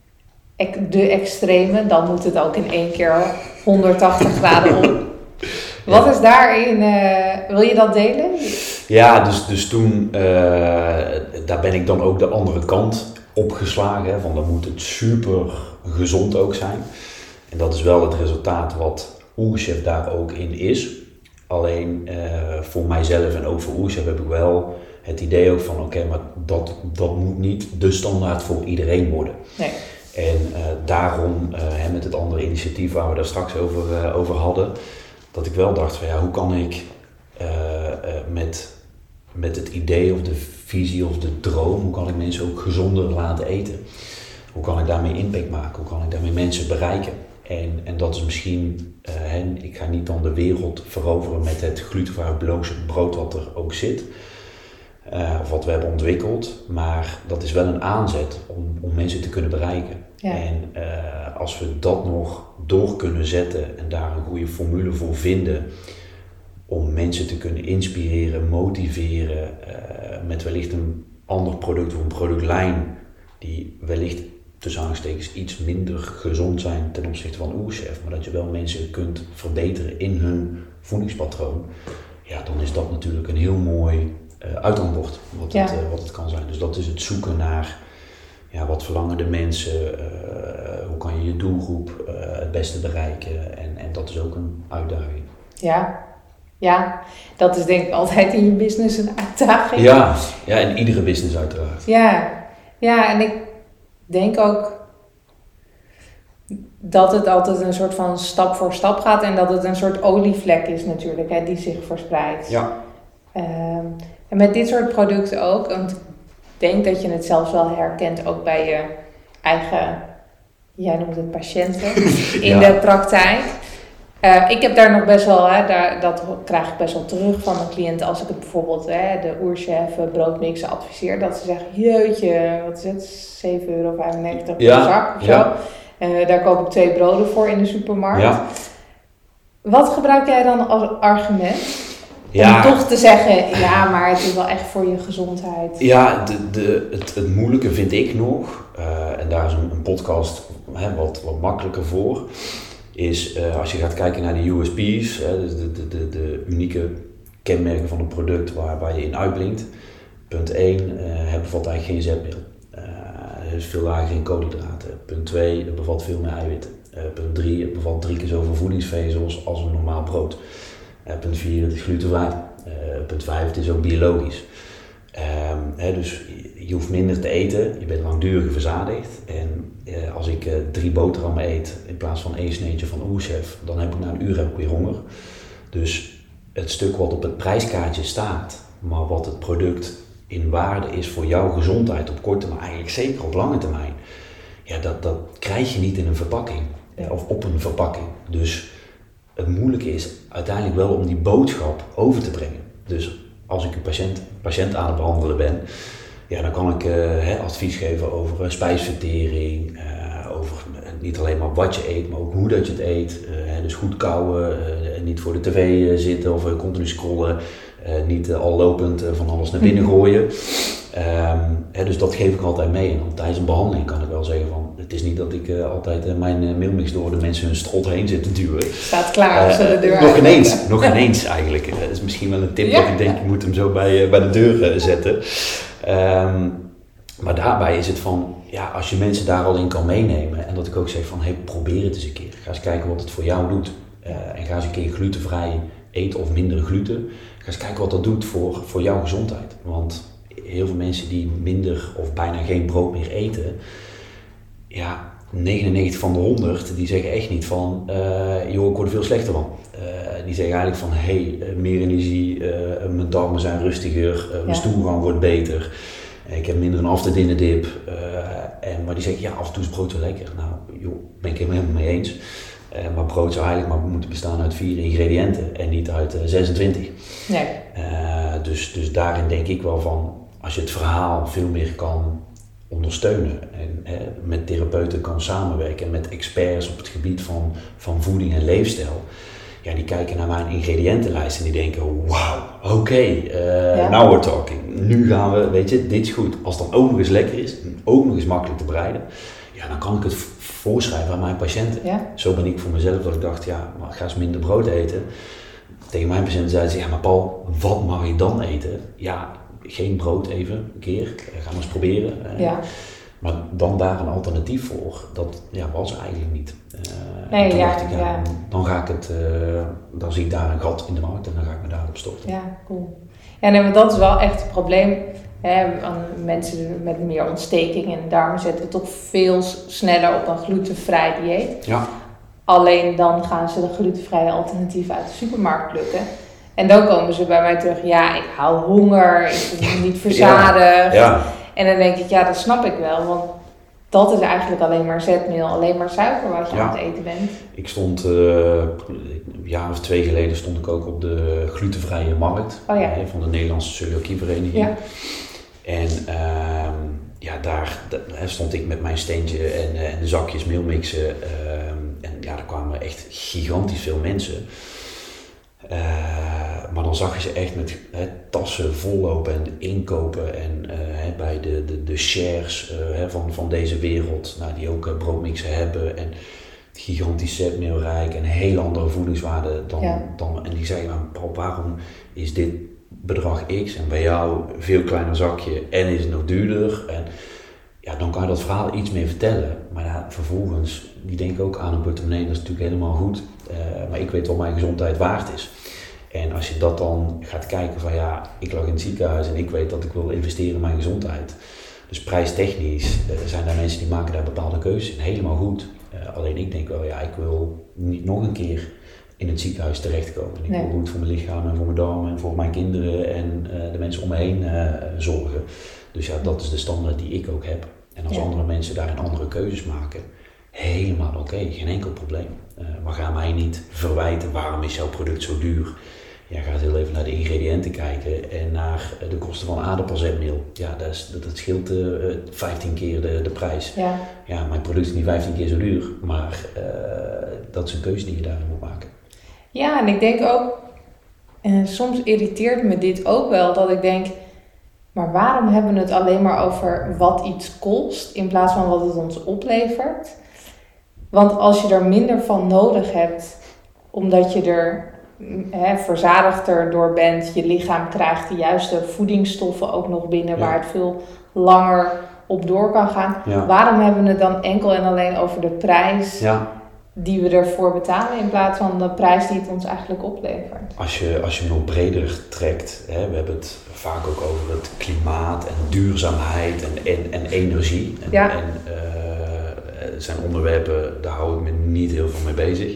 de extreme. Dan moet het ook in één keer honderdtachtig graden om. Wat is daarin, uh, wil je dat delen? Ja, dus, dus toen, uh, daar ben ik dan ook de andere kant opgeslagen. Hè, van dan moet het super gezond ook zijn. En dat is wel het resultaat wat Oerchef daar ook in is. Alleen uh, voor mijzelf en ook voor Oerchef heb ik wel het idee ook van oké, okay, maar dat, dat moet niet de standaard voor iedereen worden. Nee. En uh, daarom, uh, met het andere initiatief waar we daar straks over, uh, over hadden, dat ik wel dacht van ja, hoe kan ik uh, uh, met, met het idee of de visie of de droom, hoe kan ik mensen ook gezonder laten eten? Hoe kan ik daarmee impact maken? Hoe kan ik daarmee mensen bereiken? En, en dat is misschien, uh, hè, ik ga niet dan de wereld veroveren met het glutenvrij brood wat er ook zit. Uh, of wat we hebben ontwikkeld. Maar dat is wel een aanzet om, om mensen te kunnen bereiken. Ja. En uh, als we dat nog door kunnen zetten en daar een goede formule voor vinden om mensen te kunnen inspireren, motiveren uh, met wellicht een ander product of een productlijn die wellicht tussen aanstekens iets minder gezond zijn ten opzichte van Oerchef, maar dat je wel mensen kunt verbeteren in hun voedingspatroon, ja, dan is dat natuurlijk een heel mooi uh, uithangbord wat, ja. het, uh, wat het kan zijn. Dus dat is het zoeken naar ja, wat verlangen de mensen, uh, hoe kan je je doelgroep uh, het beste bereiken en, en dat is ook een uitdaging. Ja. Ja, dat is denk ik altijd in je business een uitdaging. Ja, ja, in iedere business uiteraard. Ja, ja, en ik denk ook dat het altijd een soort van stap voor stap gaat en dat het een soort olievlek is natuurlijk, hè, die zich verspreidt. Ja. Um, en met dit soort producten ook, want ik denk dat je het zelfs wel herkent ook bij je eigen, jij noemt het patiënten, in ja. de praktijk. Uh, ik heb daar nog best wel, hè, daar, dat krijg ik best wel terug van mijn cliënten als ik het bijvoorbeeld hè, de Oerchef broodmixen adviseer. Dat ze zeggen, jeetje, wat is het, zeven euro vijfennegentig per ja, zak of ja. zo. Uh, daar koop ik twee broden voor in de supermarkt. Ja. Wat gebruik jij dan als argument? Ja. Om toch te zeggen, ja, maar het is wel echt voor je gezondheid. Ja, de, de, het, het moeilijke vind ik nog, uh, en daar is een, een podcast hè, wat, wat makkelijker voor, is uh, als je gaat kijken naar de U S P's, hè, dus de, de, de, de unieke kenmerken van een product waar, waar je in uitblinkt. Punt één, uh, het bevat eigenlijk geen zetmeel. Uh, er is veel lager in koolhydraten. Punt twee, het bevat veel meer eiwitten. Uh, punt drie, het bevat drie keer zoveel voedingsvezels als een normaal brood. Uh, punt vier, het is glutenvrij. Uh, punt vijf, het is ook biologisch. Um, hè, dus je hoeft minder te eten, je bent langdurig verzadigd. En uh, als ik uh, drie boterhammen eet in plaats van één sneetje van Oerchef, dan heb ik na een uur heb ik weer honger. Dus het stuk wat op het prijskaartje staat, maar wat het product in waarde is voor jouw gezondheid op korte, maar eigenlijk zeker op lange termijn, ja, dat, dat krijg je niet in een verpakking uh, of op een verpakking. Dus het moeilijke is uiteindelijk wel om die boodschap over te brengen. Dus als ik een patiënt, patiënt aan het behandelen ben, ja, dan kan ik uh, hè, advies geven over uh, spijsvertering, uh, over uh, niet alleen maar wat je eet, maar ook hoe dat je het eet. Uh, hè, dus goed kauwen, uh, niet voor de tv uh, zitten of uh, continu scrollen, uh, niet uh, al lopend uh, van alles naar binnen gooien. Um, hè, dus dat geef ik altijd mee. En dan tijdens een behandeling kan ik wel zeggen van, het is niet dat ik uh, altijd uh, mijn uh, mailmix door de mensen hun strot heen zit te duwen. Staat klaar als ze uh, de deur Nog ineens, nog ineens eigenlijk. Uh, dat is misschien wel een tip ja. dat ik denk, je moet hem zo bij, uh, bij de deur uh, zetten. Um, maar daarbij is het van, ja, als je mensen daar al in kan meenemen en dat ik ook zeg van, hey, probeer het eens een keer. Ga eens kijken wat het voor jou doet. Uh, en ga eens een keer glutenvrij eten of minder gluten. Ga eens kijken wat dat doet voor, voor jouw gezondheid. Want heel veel mensen die minder of bijna geen brood meer eten, ja, negenennegentig van de honderd, die zeggen echt niet van, uh, joh, ik word er veel slechter van. Uh, die zeggen eigenlijk van, hé, hey, meer energie, uh, mijn darmen zijn rustiger, uh, mijn ja. stoelgang wordt beter, uh, ik heb minder een after dinner dip. Uh, en, maar die zeggen, ja, af en toe is brood wel lekker. Nou, joh, ben ik helemaal mee eens. Uh, maar brood zou eigenlijk maar moeten bestaan uit vier ingrediënten en niet uit uh, zesentwintig. Nee. Uh, dus, dus daarin denk ik wel van, als je het verhaal veel meer kan ondersteunen en hè, met therapeuten kan samenwerken en met experts op het gebied van, van voeding en leefstijl. Ja, die kijken naar mijn ingrediëntenlijst en die denken, wauw, oké, okay, uh, ja. now we're talking. Nu gaan we, weet je, dit is goed. Als het dan ook nog eens lekker is en ook nog eens makkelijk te bereiden, ja, dan kan ik het voorschrijven aan mijn patiënten. Ja. Zo ben ik voor mezelf dat ik dacht, ja, maar ga eens minder brood eten. Tegen mijn patiënten zeiden ze, ja, maar Paul, wat mag ik dan eten? Ja, geen brood even, een keer, gaan we eens proberen. Ja. Maar dan daar een alternatief voor, dat ja, was er eigenlijk niet. Uh, nee, toen ja, dacht ik, ja, ja. Dan ga ik het, uh, dan zie ik daar een gat in de markt en dan ga ik me daarop storten. Ja, cool. Ja, nee, maar dat is wel echt het probleem. Hè, mensen met meer ontsteking in de darmen zetten toch veel sneller op een glutenvrij dieet. Ja. Alleen dan gaan ze de glutenvrije alternatieven uit de supermarkt plukken. En dan komen ze bij mij terug, ja, ik hou honger, ik ben niet verzadigd. Ja, ja. En dan denk ik, ja, dat snap ik wel, want dat is eigenlijk alleen maar zetmeel, alleen maar suiker wat je ja. aan het eten bent. Ik stond, uh, een jaar of twee geleden stond ik ook op de glutenvrije markt oh, ja. van de Nederlandse Celiakievereniging. Ja. En uh, ja, daar da, stond ik met mijn steentje en, uh, en de zakjes meelmixen. Uh, en ja, er kwamen echt gigantisch veel mensen. Uh, maar dan zag je ze echt met he, tassen vollopen en inkopen en uh, he, bij de, de, de shares uh, he, van, van deze wereld, nou, die ook uh, broodmixen hebben en gigantisch zetmeelrijk en heel andere voedingswaarde dan, ja. dan en die zeiden, Paul, waarom is dit bedrag X en bij jou een veel kleiner zakje en is het nog duurder? En ja, dan kan je dat verhaal iets meer vertellen. Maar ja, vervolgens, die denken ook aan een portemonnee, dat is natuurlijk helemaal goed. Uh, maar ik weet wat mijn gezondheid waard is. En als je dat dan gaat kijken van ja, ik lag in het ziekenhuis en ik weet dat ik wil investeren in mijn gezondheid. Dus prijstechnisch uh, zijn er mensen die maken daar bepaalde keuzes in. Helemaal goed. Uh, alleen ik denk wel, ja, ik wil niet nog een keer in het ziekenhuis terechtkomen. Ik nee. wil goed voor mijn lichaam en voor mijn darmen en voor mijn kinderen en uh, de mensen om me heen uh, zorgen. Dus ja, dat is de standaard die ik ook heb. En als ja. andere mensen daarin andere keuzes maken, helemaal oké, okay, geen enkel probleem. Uh, maar ga mij niet verwijten, waarom is jouw product zo duur? Ja, ga heel even naar de ingrediënten kijken en naar de kosten van aardappelzetmeel. Ja, dat, is, dat, dat scheelt uh, vijftien keer de, de prijs. Ja. ja, mijn product is niet vijftien keer zo duur, maar uh, dat is een keuze die je daarin moet maken. Ja, en ik denk ook, en soms irriteert me dit ook wel, dat ik denk, maar waarom hebben we het alleen maar over wat iets kost, in plaats van wat het ons oplevert? Want als je er minder van nodig hebt, omdat je er he, verzadigder door bent, je lichaam krijgt de juiste voedingsstoffen ook nog binnen, ja. waar het veel langer op door kan gaan. Ja. Waarom hebben we het dan enkel en alleen over de prijs ja. die we ervoor betalen, in plaats van de prijs die het ons eigenlijk oplevert? Als je, als je nog breder trekt, hè, we hebben het vaak ook over het klimaat en duurzaamheid en, en, en energie. En, ja. en uh, zijn onderwerpen, daar hou ik me niet heel veel mee bezig.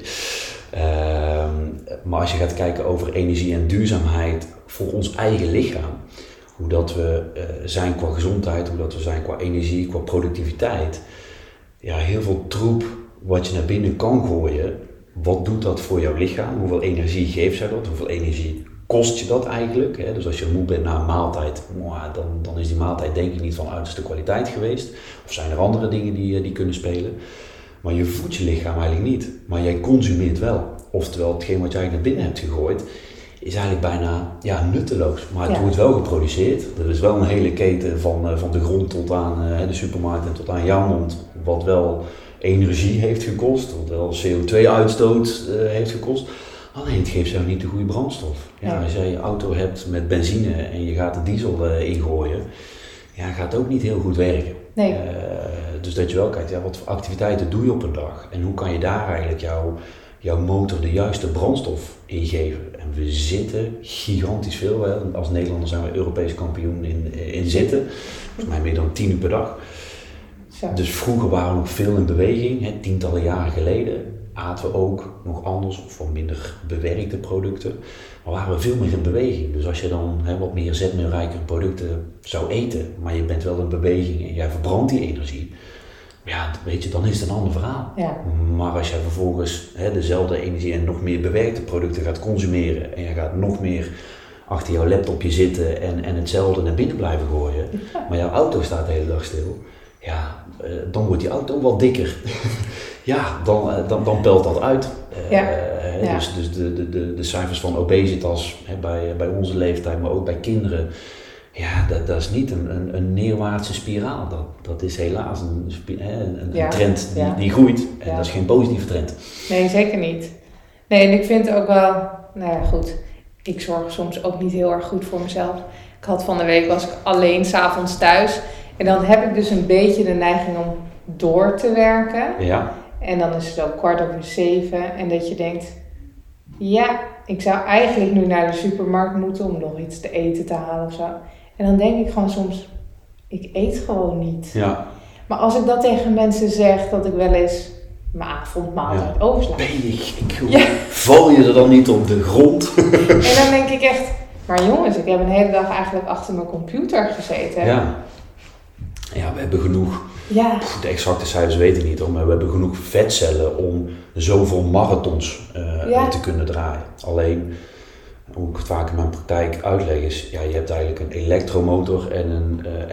Uh, maar als je gaat kijken over energie en duurzaamheid voor ons eigen lichaam, hoe dat we uh, zijn qua gezondheid, hoe dat we zijn qua energie, qua productiviteit. Ja, heel veel troep wat je naar binnen kan gooien, wat doet dat voor jouw lichaam? Hoeveel energie geeft zij dat? Hoeveel energie kost je dat eigenlijk? Hè? Dus als je moe bent na een maaltijd, dan, dan is die maaltijd denk ik niet van uiterste kwaliteit geweest. Of zijn er andere dingen die, die kunnen spelen. Maar je voedt je lichaam eigenlijk niet. Maar jij consumeert wel. Oftewel, hetgeen wat jij naar binnen hebt gegooid, is eigenlijk bijna ja, nutteloos. Maar het ja. wordt wel geproduceerd. Er is wel een hele keten van, van de grond tot aan uh, de supermarkt en tot aan jouw mond. Wat wel energie heeft gekost, wat wel C O twee uitstoot uh, heeft gekost. Alleen het geeft jou niet de goede brandstof. Ja, ja. Als jij je auto hebt met benzine en je gaat de diesel uh, ingooien, ja, gaat het ook niet heel goed werken. Nee. Uh, dus dat je wel kijkt, ja, wat voor activiteiten doe je op een dag? En hoe kan je daar eigenlijk jouw, jouw motor de juiste brandstof in geven? En we zitten gigantisch veel. Hè. Als Nederlander zijn we Europees kampioen in, in zitten. Volgens mij meer dan tien uur per dag. Zo. Dus vroeger waren we nog veel in beweging, hè, tientallen jaren geleden. Aten we ook nog anders of voor minder bewerkte producten. Maar waren we veel meer in beweging. Dus als je dan hè, wat meer zetmeelrijke producten zou eten, maar je bent wel in beweging en jij verbrandt die energie. Ja, weet je, dan is het een ander verhaal. Ja. Maar als jij vervolgens hè, dezelfde energie en nog meer bewerkte producten gaat consumeren en je gaat nog meer achter jouw laptopje zitten en, en hetzelfde naar binnen blijven gooien, ja. maar jouw auto staat de hele dag stil, ja, dan wordt die auto wat dikker. Ja, dan, dan, dan pelt dat uit. Ja. Uh, ja. Dus, dus de, de, de cijfers van obesitas hè, bij, bij onze leeftijd, maar ook bij kinderen, ja, dat, dat is niet een, een, een neerwaartse spiraal. Dat, dat is helaas een, een, een ja. trend die, ja. die groeit. En ja. dat is geen positieve trend. Nee, zeker niet. Nee, en ik vind ook wel, nou ja goed, ik zorg soms ook niet heel erg goed voor mezelf. Ik had van de week, was ik alleen 's avonds thuis. En dan heb ik dus een beetje de neiging om door te werken. Ja. En dan is het ook kwart over zeven. En dat je denkt, ja, ik zou eigenlijk nu naar de supermarkt moeten om nog iets te eten te halen of zo. En dan denk ik gewoon soms, ik eet gewoon niet. Ja. Maar als ik dat tegen mensen zeg, dat ik wel eens mijn avondmaaltijd ja. oversla. Ben je gek? Ja. Val je er dan niet op de grond? En dan denk ik echt, maar jongens, ik heb een hele dag eigenlijk achter mijn computer gezeten. Ja. Ja, we hebben genoeg, ja. de exacte cijfers weet ik niet hoor, maar we hebben genoeg vetcellen om zoveel marathons uh, ja. te kunnen draaien. Alleen, hoe ik het vaak in mijn praktijk uitleg is, ja, je hebt eigenlijk een elektromotor en een, uh, en een, en een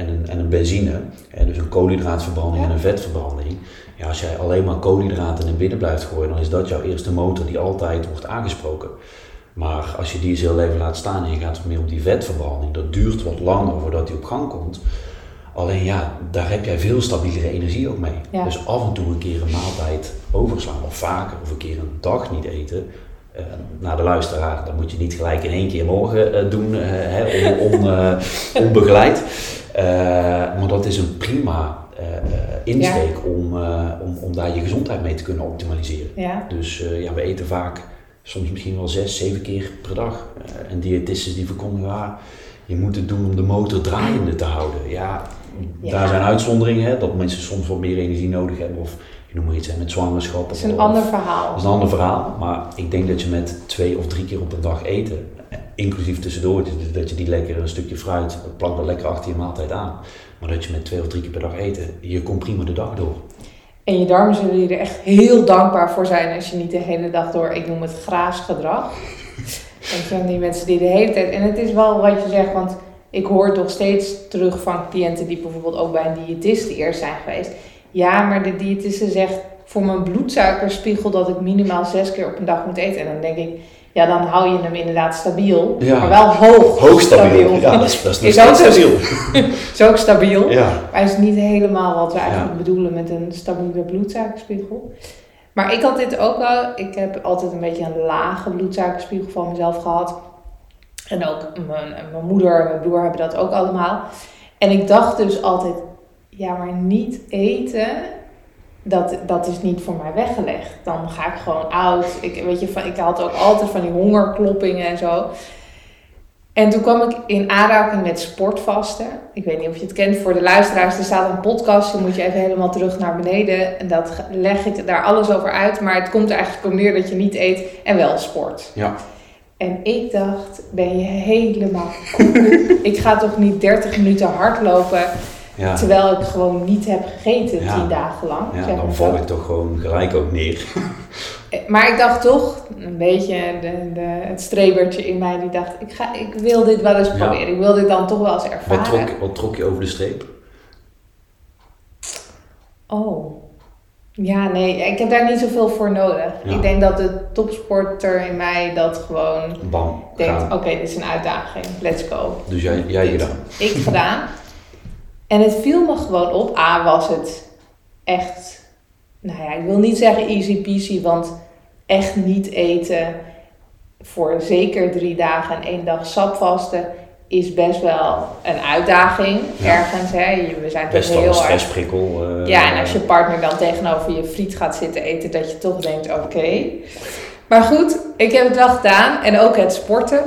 met benzine, hè, dus een koolhydraatverbranding Ja. en een vetverbranding. Ja, als jij alleen maar koolhydraten naar binnen blijft gooien, dan is dat jouw eerste motor die altijd wordt aangesproken. Maar als je die eens heel leven laat staan en je gaat meer op die vetverbranding, dat duurt wat langer voordat die op gang komt. Alleen ja, daar heb jij veel stabielere energie ook mee. Ja. Dus af en toe een keer een maaltijd overslaan of vaker of een keer een dag niet eten. Uh, naar de luisteraar, dat moet je niet gelijk in één keer morgen uh, doen, uh, hè, on, on, uh, onbegeleid. Uh, maar dat is een prima uh, insteek ja. om, uh, om, om daar je gezondheid mee te kunnen optimaliseren. Ja. Dus uh, ja, we eten vaak, soms misschien wel zes, zeven keer per dag. Uh, en diëtisten die verkondigen, ah, je moet het doen om de motor draaiende te houden. Ja, ja. daar zijn uitzonderingen, hè, dat mensen soms wat meer energie nodig hebben of je noemt maar iets met zwangerschap. Dat is een ander verhaal. Dat is een ander verhaal, maar ik denk dat je met twee of drie keer op een dag eten, inclusief tussendoor, dus dat je die lekker een stukje fruit, plank dat lekker achter je maaltijd aan, maar dat je met twee of drie keer per dag eten, je komt prima de dag door. En je darmen zullen je er echt heel dankbaar voor zijn als je niet de hele dag door, ik noem het graasgedrag. Weet je, die mensen die de hele tijd, en het is wel wat je zegt, want ik hoor toch steeds terug van cliënten die bijvoorbeeld ook bij een diëtist eerst zijn geweest. Ja, maar de diëtiste zegt voor mijn bloedsuikerspiegel dat ik minimaal zes keer op een dag moet eten. En dan denk ik, ja, dan hou je hem inderdaad stabiel, ja. maar wel hoog, hoog stabiel. stabiel. Ja, dat is, dat is, is nog ook stabiel. Is ook stabiel, ja. maar hij is niet helemaal wat we eigenlijk ja. bedoelen met een stabiele bloedsuikerspiegel. Maar ik had dit ook al, ik heb altijd een beetje een lage bloedsuikerspiegel van mezelf gehad. En ook mijn, mijn moeder en mijn broer hebben dat ook allemaal. En ik dacht dus altijd, ja, maar niet eten, dat, dat is niet voor mij weggelegd. Dan ga ik gewoon oud. Ik, weet je, van, ik had ook altijd van die hongerkloppingen en zo. En toen kwam ik in aanraking met sportvasten. Ik weet niet of je het kent. Voor de luisteraars, er staat een podcast. Dan moet je even helemaal terug naar beneden. En dat leg ik daar alles over uit. Maar het komt eigenlijk op neer dat je niet eet en wel sport. Ja. En ik dacht, ben je helemaal koekoek? Ik ga toch niet dertig minuten hardlopen... Ja. Terwijl ik gewoon niet heb gegeten ja. tien dagen lang. Ja, zeg dan val ik toch gewoon gelijk ook neer. Maar ik dacht toch, een beetje de, de, het strebertje in mij die dacht, ik, ga, ik wil dit wel eens proberen. Ja. Ik wil dit dan toch wel eens ervaren. Wat trok, wat trok je over de streep? Oh, ja nee, ik heb daar niet zoveel voor nodig. Ja. Ik denk dat de topsporter in mij dat gewoon Bam, denkt, oké, okay, dit is een uitdaging, let's go. Dus jij, jij gedaan? Ik gedaan. En het viel me gewoon op. A, was het echt, nou ja, ik wil niet zeggen easy peasy, want echt niet eten voor zeker drie dagen en één dag sapvasten is best wel een uitdaging ja. ergens. Hè. We zijn best wel een stressprikkel. Uh, ja, en als je partner dan tegenover je friet gaat zitten eten, dat je toch denkt, oké. Okay. Maar goed, ik heb het wel gedaan en ook het sporten.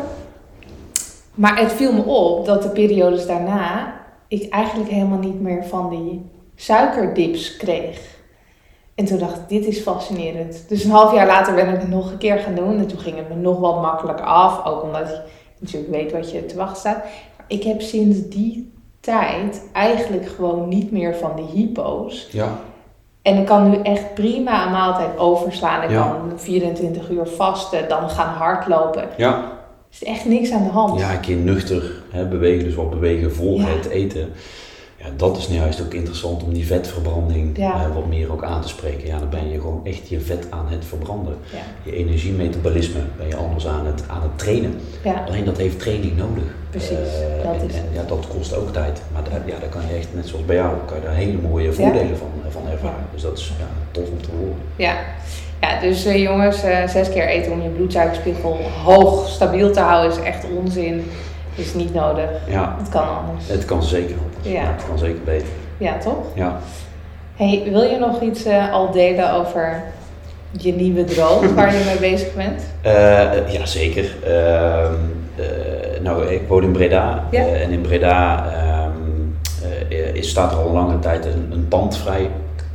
Maar het viel me op dat de periodes daarna ik eigenlijk helemaal niet meer van die suikerdips kreeg. En toen dacht ik, dit is fascinerend. Dus een half jaar later ben ik het nog een keer gaan doen. En toen ging het me nog wat makkelijker af. Ook omdat je natuurlijk weet wat je te wachten staat. Maar ik heb sinds die tijd eigenlijk gewoon niet meer van die hypo's. Ja. En ik kan nu echt prima een maaltijd overslaan. Ik ja. kan vierentwintig uur vasten, dan gaan hardlopen. Ja. Er is echt niks aan de hand. Ja, een keer nuchter hè, bewegen, dus wat bewegen voor ja. het eten. Ja, dat is nu juist ook interessant om die vetverbranding ja. uh, wat meer ook aan te spreken. Ja, dan ben je gewoon echt je vet aan het verbranden. Ja. Je energiemetabolisme ben je anders aan het, aan het trainen. Ja. Alleen dat heeft training nodig. Precies, uh, dat en, is en ja, dat kost ook tijd. Maar daar, ja, daar kan je echt, net zoals bij jou, kan je daar hele mooie voordelen ja. van, van ervaren. Dus dat is ja, tof om te horen. Ja. Ja, dus uh, jongens, uh, zes keer eten om je bloedsuikerspiegel hoog stabiel te houden is echt onzin. Is niet nodig. Ja. Het kan anders. Het kan zeker anders. Ja. Het kan zeker beter. Ja, toch? Ja. Hey, wil je nog iets uh, al delen over je nieuwe droom waar je mee bezig bent? Uh, ja, zeker. Uh, uh, nou, ik woon in Breda. Ja. Uh, en in Breda um, uh, is, staat er al een lange tijd een, een pand vrij.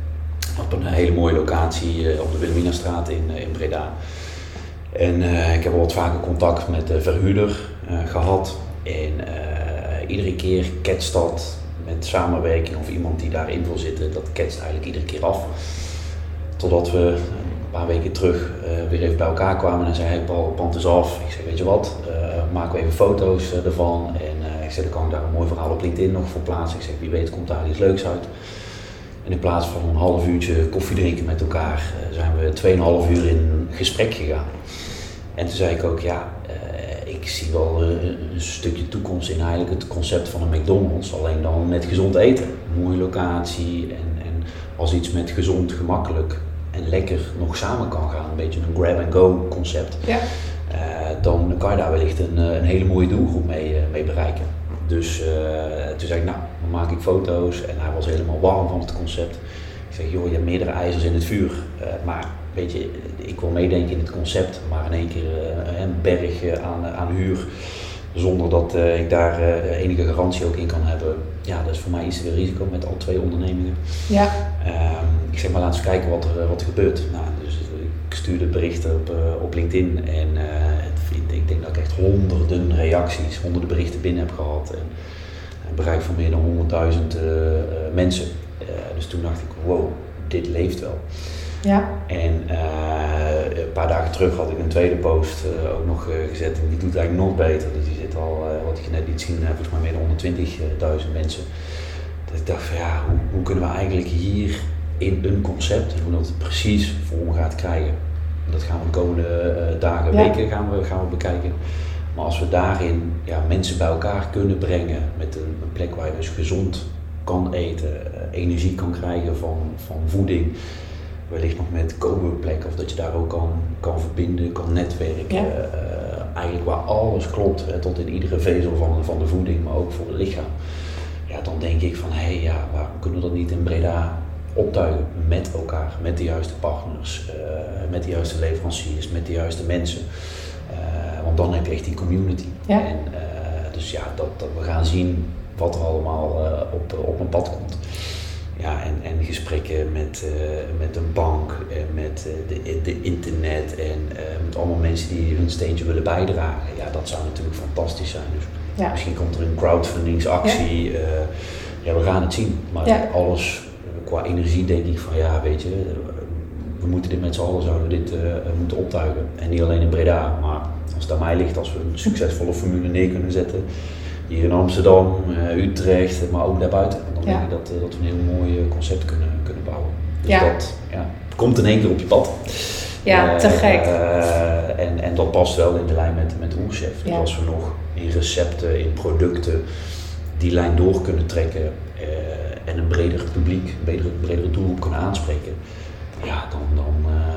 Op een hele mooie locatie uh, op de Wilhelminastraat in, uh, in Breda. En uh, ik heb al wat vaker contact met de verhuurder uh, gehad. En uh, iedere keer ketst dat met samenwerking of iemand die daarin wil zitten, dat ketst eigenlijk iedere keer af. Totdat we een paar weken terug uh, weer even bij elkaar kwamen en zei: hey Paul, het pand is af. Ik zei: weet je wat, uh, maken we even foto's uh, ervan en uh, ik zeg, dan kan ik daar een mooi verhaal op LinkedIn nog voor plaatsen. Ik zeg, wie weet komt daar iets leuks uit. En in plaats van een half uurtje koffie drinken met elkaar, uh, zijn we tweeënhalf uur in gesprek gegaan. En toen zei ik ook, ja, uh, ik zie wel uh, een stukje toekomst in eigenlijk het concept van een McDonald's. Alleen dan met gezond eten. Een mooie locatie en, en als iets met gezond, gemakkelijk en lekker nog samen kan gaan. Een beetje een grab-and-go concept. Ja. Uh, dan kan je daar wellicht een, een hele mooie doelgroep mee, uh, mee bereiken. Dus uh, toen zei ik, nou, dan maak ik foto's en hij was helemaal warm van het concept. Ik zeg, joh, je hebt meerdere ijzers in het vuur, uh, maar weet je, ik wil meedenken in het concept, maar in één keer uh, een berg uh, aan, uh, aan huur, zonder dat uh, ik daar uh, enige garantie ook in kan hebben. Ja, dat is voor mij iets te veel risico met al twee ondernemingen. Ja. Uh, ik zeg maar, laten we kijken wat er, wat er gebeurt. Nou, dus ik stuurde berichten op, uh, op LinkedIn en uh, het, ik denk dat ik echt honderden reacties, honderden berichten binnen heb gehad. En een bereik van meer dan honderdduizend uh, uh, mensen. Uh, dus toen dacht ik, wow, dit leeft wel. Ja. En uh, een paar dagen terug had ik een tweede post uh, ook nog uh, gezet en die doet eigenlijk nog beter. Dus die zit al, uh, wat je net liet zien, uh, volgens mij meer dan honderdtwintigduizend mensen. Dat ik dacht van ja, hoe, hoe kunnen we eigenlijk hier in een concept, en hoe dat het precies voor me gaat krijgen. Dat gaan we de komende uh, dagen, ja. weken gaan we, gaan we bekijken. Maar als we daarin ja, mensen bij elkaar kunnen brengen met een, een plek waar je dus gezond kan eten, uh, energie kan krijgen van, van voeding, wellicht nog met coworkplek of dat je daar ook kan, kan verbinden, kan netwerken. Ja. Uh, eigenlijk waar alles klopt, hè, tot in iedere vezel van, van de voeding, maar ook voor het lichaam. Ja, dan denk ik van hé, hey, ja, waarom kunnen we dat niet in Breda optuigen met elkaar, met de juiste partners, uh, met de juiste leveranciers, met de juiste mensen. Uh, want dan heb je echt die community. Ja. En, uh, dus ja, dat, dat we gaan zien wat er allemaal uh, op, op een pad komt. Ja, en, en gesprekken met, uh, met een bank, en met uh, de, de internet en uh, met allemaal mensen die hun steentje willen bijdragen. Ja, dat zou natuurlijk fantastisch zijn. Dus ja. misschien komt er een crowdfundingsactie. Ja, uh, ja we gaan het zien. Maar ja. alles qua energie denk ik van ja, weet je, we moeten dit met z'n allen zouden we dit uh, moeten optuigen. En niet alleen in Breda, maar als het aan mij ligt, als we een succesvolle formule neer kunnen zetten. Hier in Amsterdam, uh, Utrecht, maar ook daarbuiten. Dan ja. denk ik dat, uh, dat we een heel mooi concept kunnen, kunnen bouwen. Dus ja. dat ja, komt in één keer op je pad. Ja, uh, te gek. Uh, en, en dat past wel in de lijn met, met Oerchef. Dus ja. als we nog in recepten, in producten, die lijn door kunnen trekken uh, en een breder publiek, een bredere, bredere doelgroep kunnen aanspreken, ja, dan, dan, uh,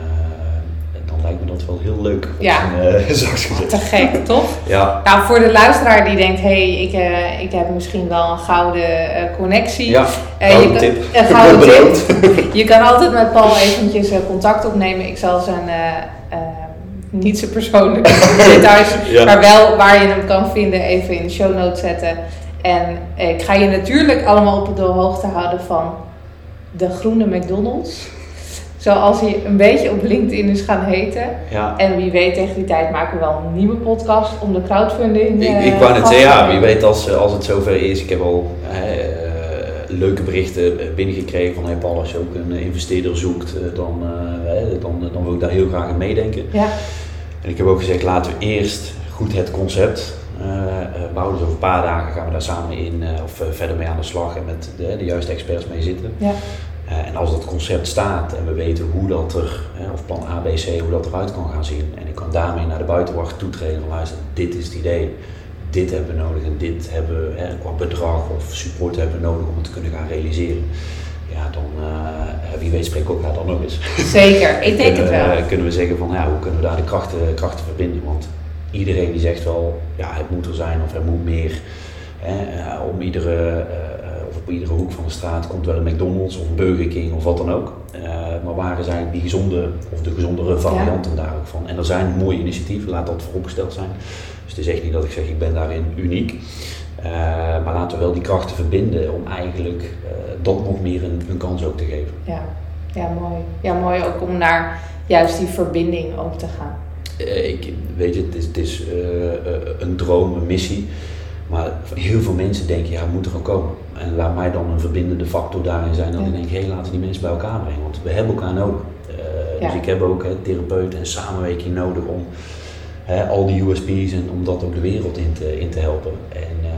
dan lijkt me dat wel heel leuk. Ja, uh, zacht gezegd. Te gek, toch? Ja. Nou, voor de luisteraar die denkt, hé, hey, ik, uh, ik heb misschien wel een gouden uh, connectie. Ja, uh, gouden je tip. Kan, een gouden tip. Je kan altijd met Paul eventjes uh, contact opnemen. Ik zal zijn, uh, uh, niet zijn persoonlijke details, ja. maar wel waar je hem kan vinden, even in de show notes zetten. En uh, ik ga je natuurlijk allemaal op de hoogte houden van de groene McDonald's. Zoals hij een beetje op LinkedIn is gaan heten. Ja. En wie weet tegen die tijd maken we wel een nieuwe podcast om de crowdfunding. Ik, ik wou net zeggen, ja, wie weet als, als het zover is. Ik heb al uh, leuke berichten binnengekregen van hey Paul, als je ook een investeerder zoekt, dan, uh, dan, dan wil ik daar heel graag in meedenken. Ja. En ik heb ook gezegd, laten we eerst goed het concept uh, bouwen. Dus over een paar dagen gaan we daar samen in uh, of uh, verder mee aan de slag en met de, de juiste experts mee zitten. Ja. Uh, en als dat concept staat en we weten hoe dat er, uh, of plan A, B, C, hoe dat eruit kan gaan zien. En ik kan daarmee naar de buitenwacht toetreden van luister, dit is het idee, dit hebben we nodig en dit hebben we, uh, qua bedrag of support hebben we nodig om het te kunnen gaan realiseren. Ja, dan, uh, wie weet spreek ik ook daar dan nog eens. Zeker, ik denk kunnen, het wel. Uh, kunnen we zeggen van, ja, hoe kunnen we daar de krachten, krachten verbinden? Want iedereen die zegt wel, ja, het moet er zijn of er moet meer. Hè, uh, om iedere, uh, of op iedere hoek van de straat komt wel een McDonald's of een Burger King of wat dan ook. Uh, maar waar is eigenlijk die gezonde of de gezondere varianten ja. daar ook van? En er zijn mooie initiatieven, laat dat vooropgesteld zijn. Dus het is echt niet dat ik zeg, ik ben daarin uniek. Uh, maar laten we wel die krachten verbinden om eigenlijk uh, dat nog meer een, een kans ook te geven. Ja. Ja, mooi. Ja, mooi ook om naar juist die verbinding ook te gaan. Uh, ik, weet je, het is, het is uh, uh, een droom, een missie. Maar heel veel mensen denken, ja, het moet er ook komen. En laat mij dan een verbindende factor daarin zijn. Dat ja. ik denk, hé, hey, laten die mensen bij elkaar brengen. Want we hebben elkaar nodig. Uh, ja. Dus ik heb ook hè, therapeuten en samenwerking nodig om hè, al die U S P's en om dat ook de wereld in te, in te helpen. En uh,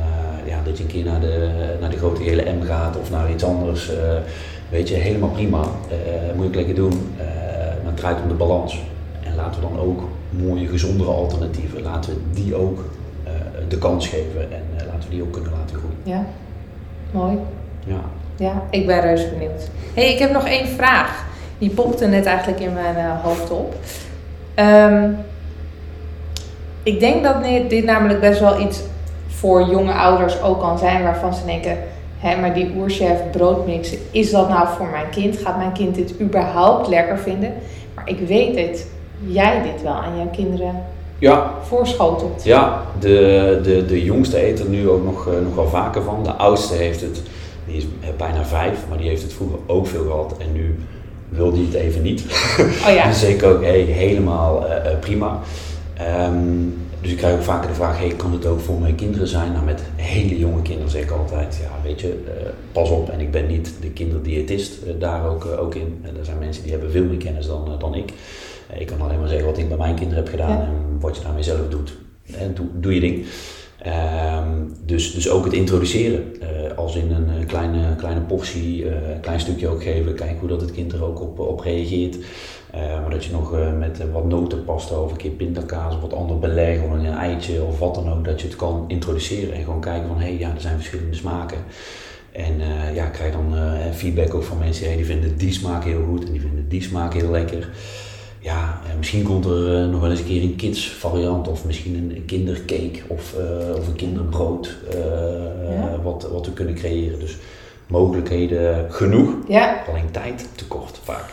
ja, dat je een keer naar de, naar de grote gele M gaat of naar iets anders. Uh, weet je, helemaal prima. Uh, moet je lekker doen. Uh, maar het draait om de balans. En laten we dan ook mooie, gezondere alternatieven, laten we die ook uh, de kans geven en uh, laten we die ook kunnen laten groeien. Ja, mooi. Ja. Ja, ik ben reuze benieuwd. Hey, ik heb nog één vraag. Die popte net eigenlijk in mijn uh, hoofd op. Um, ik denk dat dit namelijk best wel iets voor jonge ouders ook kan zijn, waarvan ze denken, hé, maar die oerchef broodmixen, is dat nou voor mijn kind? Gaat mijn kind dit überhaupt lekker vinden? Maar ik weet het, jij dit wel aan jouw kinderen ja. voorschotelt. Ja, de, de, de jongste eet er nu ook nog, uh, nog wel vaker van. De oudste heeft het, die is bijna vijf, maar die heeft het vroeger ook veel gehad en nu wil die het even niet. Oh ja. Dus zeg ik ook, hey, helemaal uh, prima. Um, dus ik krijg ook vaker de vraag, hey, kan het ook voor mijn kinderen zijn? Nou, met hele jonge kinderen zeg ik altijd, ja, weet je, uh, pas op. En ik ben niet de kinderdiëtist uh, daar ook, uh, ook in. Uh, er zijn mensen die hebben veel meer kennis dan, uh, dan ik. Uh, ik kan alleen maar zeggen wat ik bij mijn kinderen heb gedaan ja. en wat je daarmee zelf doet. En doe, doe je ding. Um, dus, dus ook het introduceren, uh, als in een uh, kleine, kleine portie, uh, een klein stukje ook geven, kijken hoe dat het kind er ook op, op reageert. Uh, maar dat je nog uh, met uh, wat notenpasta of een keer pindakaas of wat ander beleg of een eitje of wat dan ook, dat je het kan introduceren en gewoon kijken van hé, hey, ja, er zijn verschillende smaken. En uh, ja, krijg dan uh, feedback ook van mensen, hey, die vinden die smaak heel goed en die vinden die smaak heel lekker. Ja, misschien komt er uh, nog wel eens een keer een kids variant of misschien een kindercake of, uh, of een kinderbrood uh, ja. wat, wat we kunnen creëren. Dus mogelijkheden genoeg, ja. alleen tijd tekort vaak.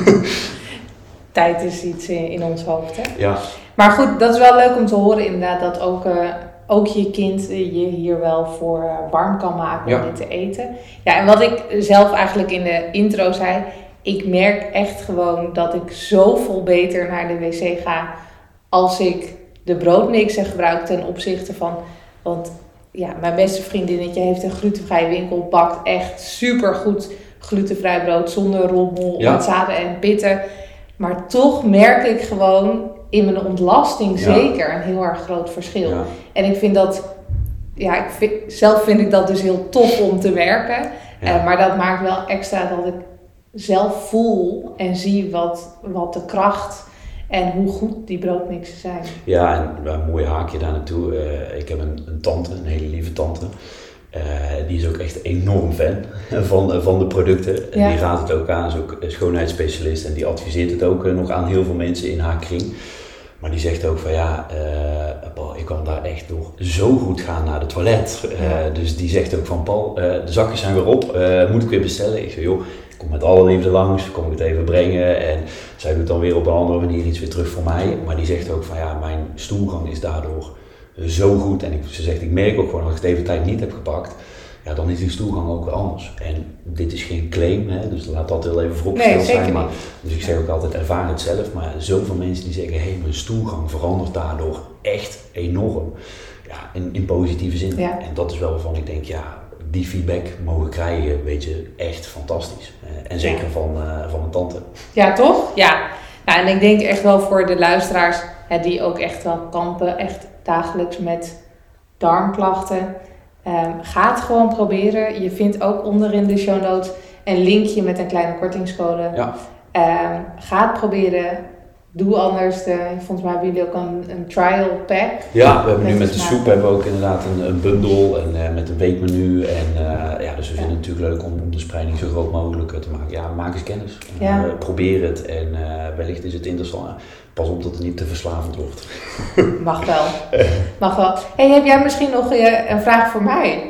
Tijd is iets in, in ons hoofd, hè? Ja. Maar goed, dat is wel leuk om te horen inderdaad dat ook, uh, ook je kind uh, je hier wel voor uh, warm kan maken om ja. dit te eten. Ja, en wat ik zelf eigenlijk in de intro zei, ik merk echt gewoon dat ik zoveel beter naar de wc ga als ik de broodmixer gebruik ten opzichte van, want ja, mijn beste vriendinnetje heeft een glutenvrije winkel, bakt echt supergoed glutenvrij brood zonder rommel, ja. met zaden en pitten. Maar toch merk ik gewoon in mijn ontlasting ja. zeker een heel erg groot verschil. Ja. En ik vind dat, ja, ik vind, zelf vind ik dat dus heel tof om te werken. Ja. Uh, maar dat maakt wel extra dat ik zelf voel en zie wat, wat de kracht en hoe goed die broodmixen zijn. Ja, en een mooi haakje daar naartoe. Uh, ik heb een, een tante, een hele lieve tante. Uh, die is ook echt enorm fan van, uh, van de producten. En ja. die raadt het ook aan, is ook schoonheidsspecialist en die adviseert het ook uh, nog aan heel veel mensen in haar kring. Maar die zegt ook van ja, uh, Paul, ik kan daar echt door zo goed gaan naar het toilet. Uh, ja. Dus die zegt ook van Paul, uh, de zakjes zijn weer op, uh, moet ik weer bestellen? Ik zeg joh, ik kom met alle liefde langs, kom ik het even brengen. En zij doet dan weer op een andere manier iets weer terug voor mij. Maar die zegt ook van ja, mijn stoelgang is daardoor zo goed. En ik, ze zegt, ik merk ook gewoon als ik het even tijd niet heb gepakt, ja, dan is die stoelgang ook weer anders. En dit is geen claim, hè, dus laat dat heel even vooropgesteld nee, zijn. Maar, dus ik zeg ook altijd, ervaar het zelf. Maar zoveel mensen die zeggen, hé, hey, mijn stoelgang verandert daardoor echt enorm. Ja, in, in positieve zin. Ja. En dat is wel waarvan ik denk, ja, die feedback mogen krijgen, weet je, echt fantastisch. En zeker ja. van, uh, van mijn tante. Ja, toch? Ja. Nou, en ik denk echt wel voor de luisteraars, hè, die ook echt wel kampen, echt dagelijks met darmklachten. Um, ga het gewoon proberen. Je vindt ook onderin de show notes een linkje met een kleine kortingscode. Ja. Um, ga het proberen. Doe anders. De, volgens mij hebben jullie ook een, een trial pack. Ja, we hebben nu met de soep hebben we ook inderdaad een, een bundel en uh, met een weekmenu. En uh, ja, dus we vinden ja. het natuurlijk leuk om, om de spreiding zo groot mogelijk te maken. Ja, maak eens kennis. Ja. Uh, probeer het en uh, wellicht is het interessant. Pas op dat het niet te verslavend wordt. Mag wel. Mag wel. Hey, heb jij misschien nog uh, een vraag voor mij?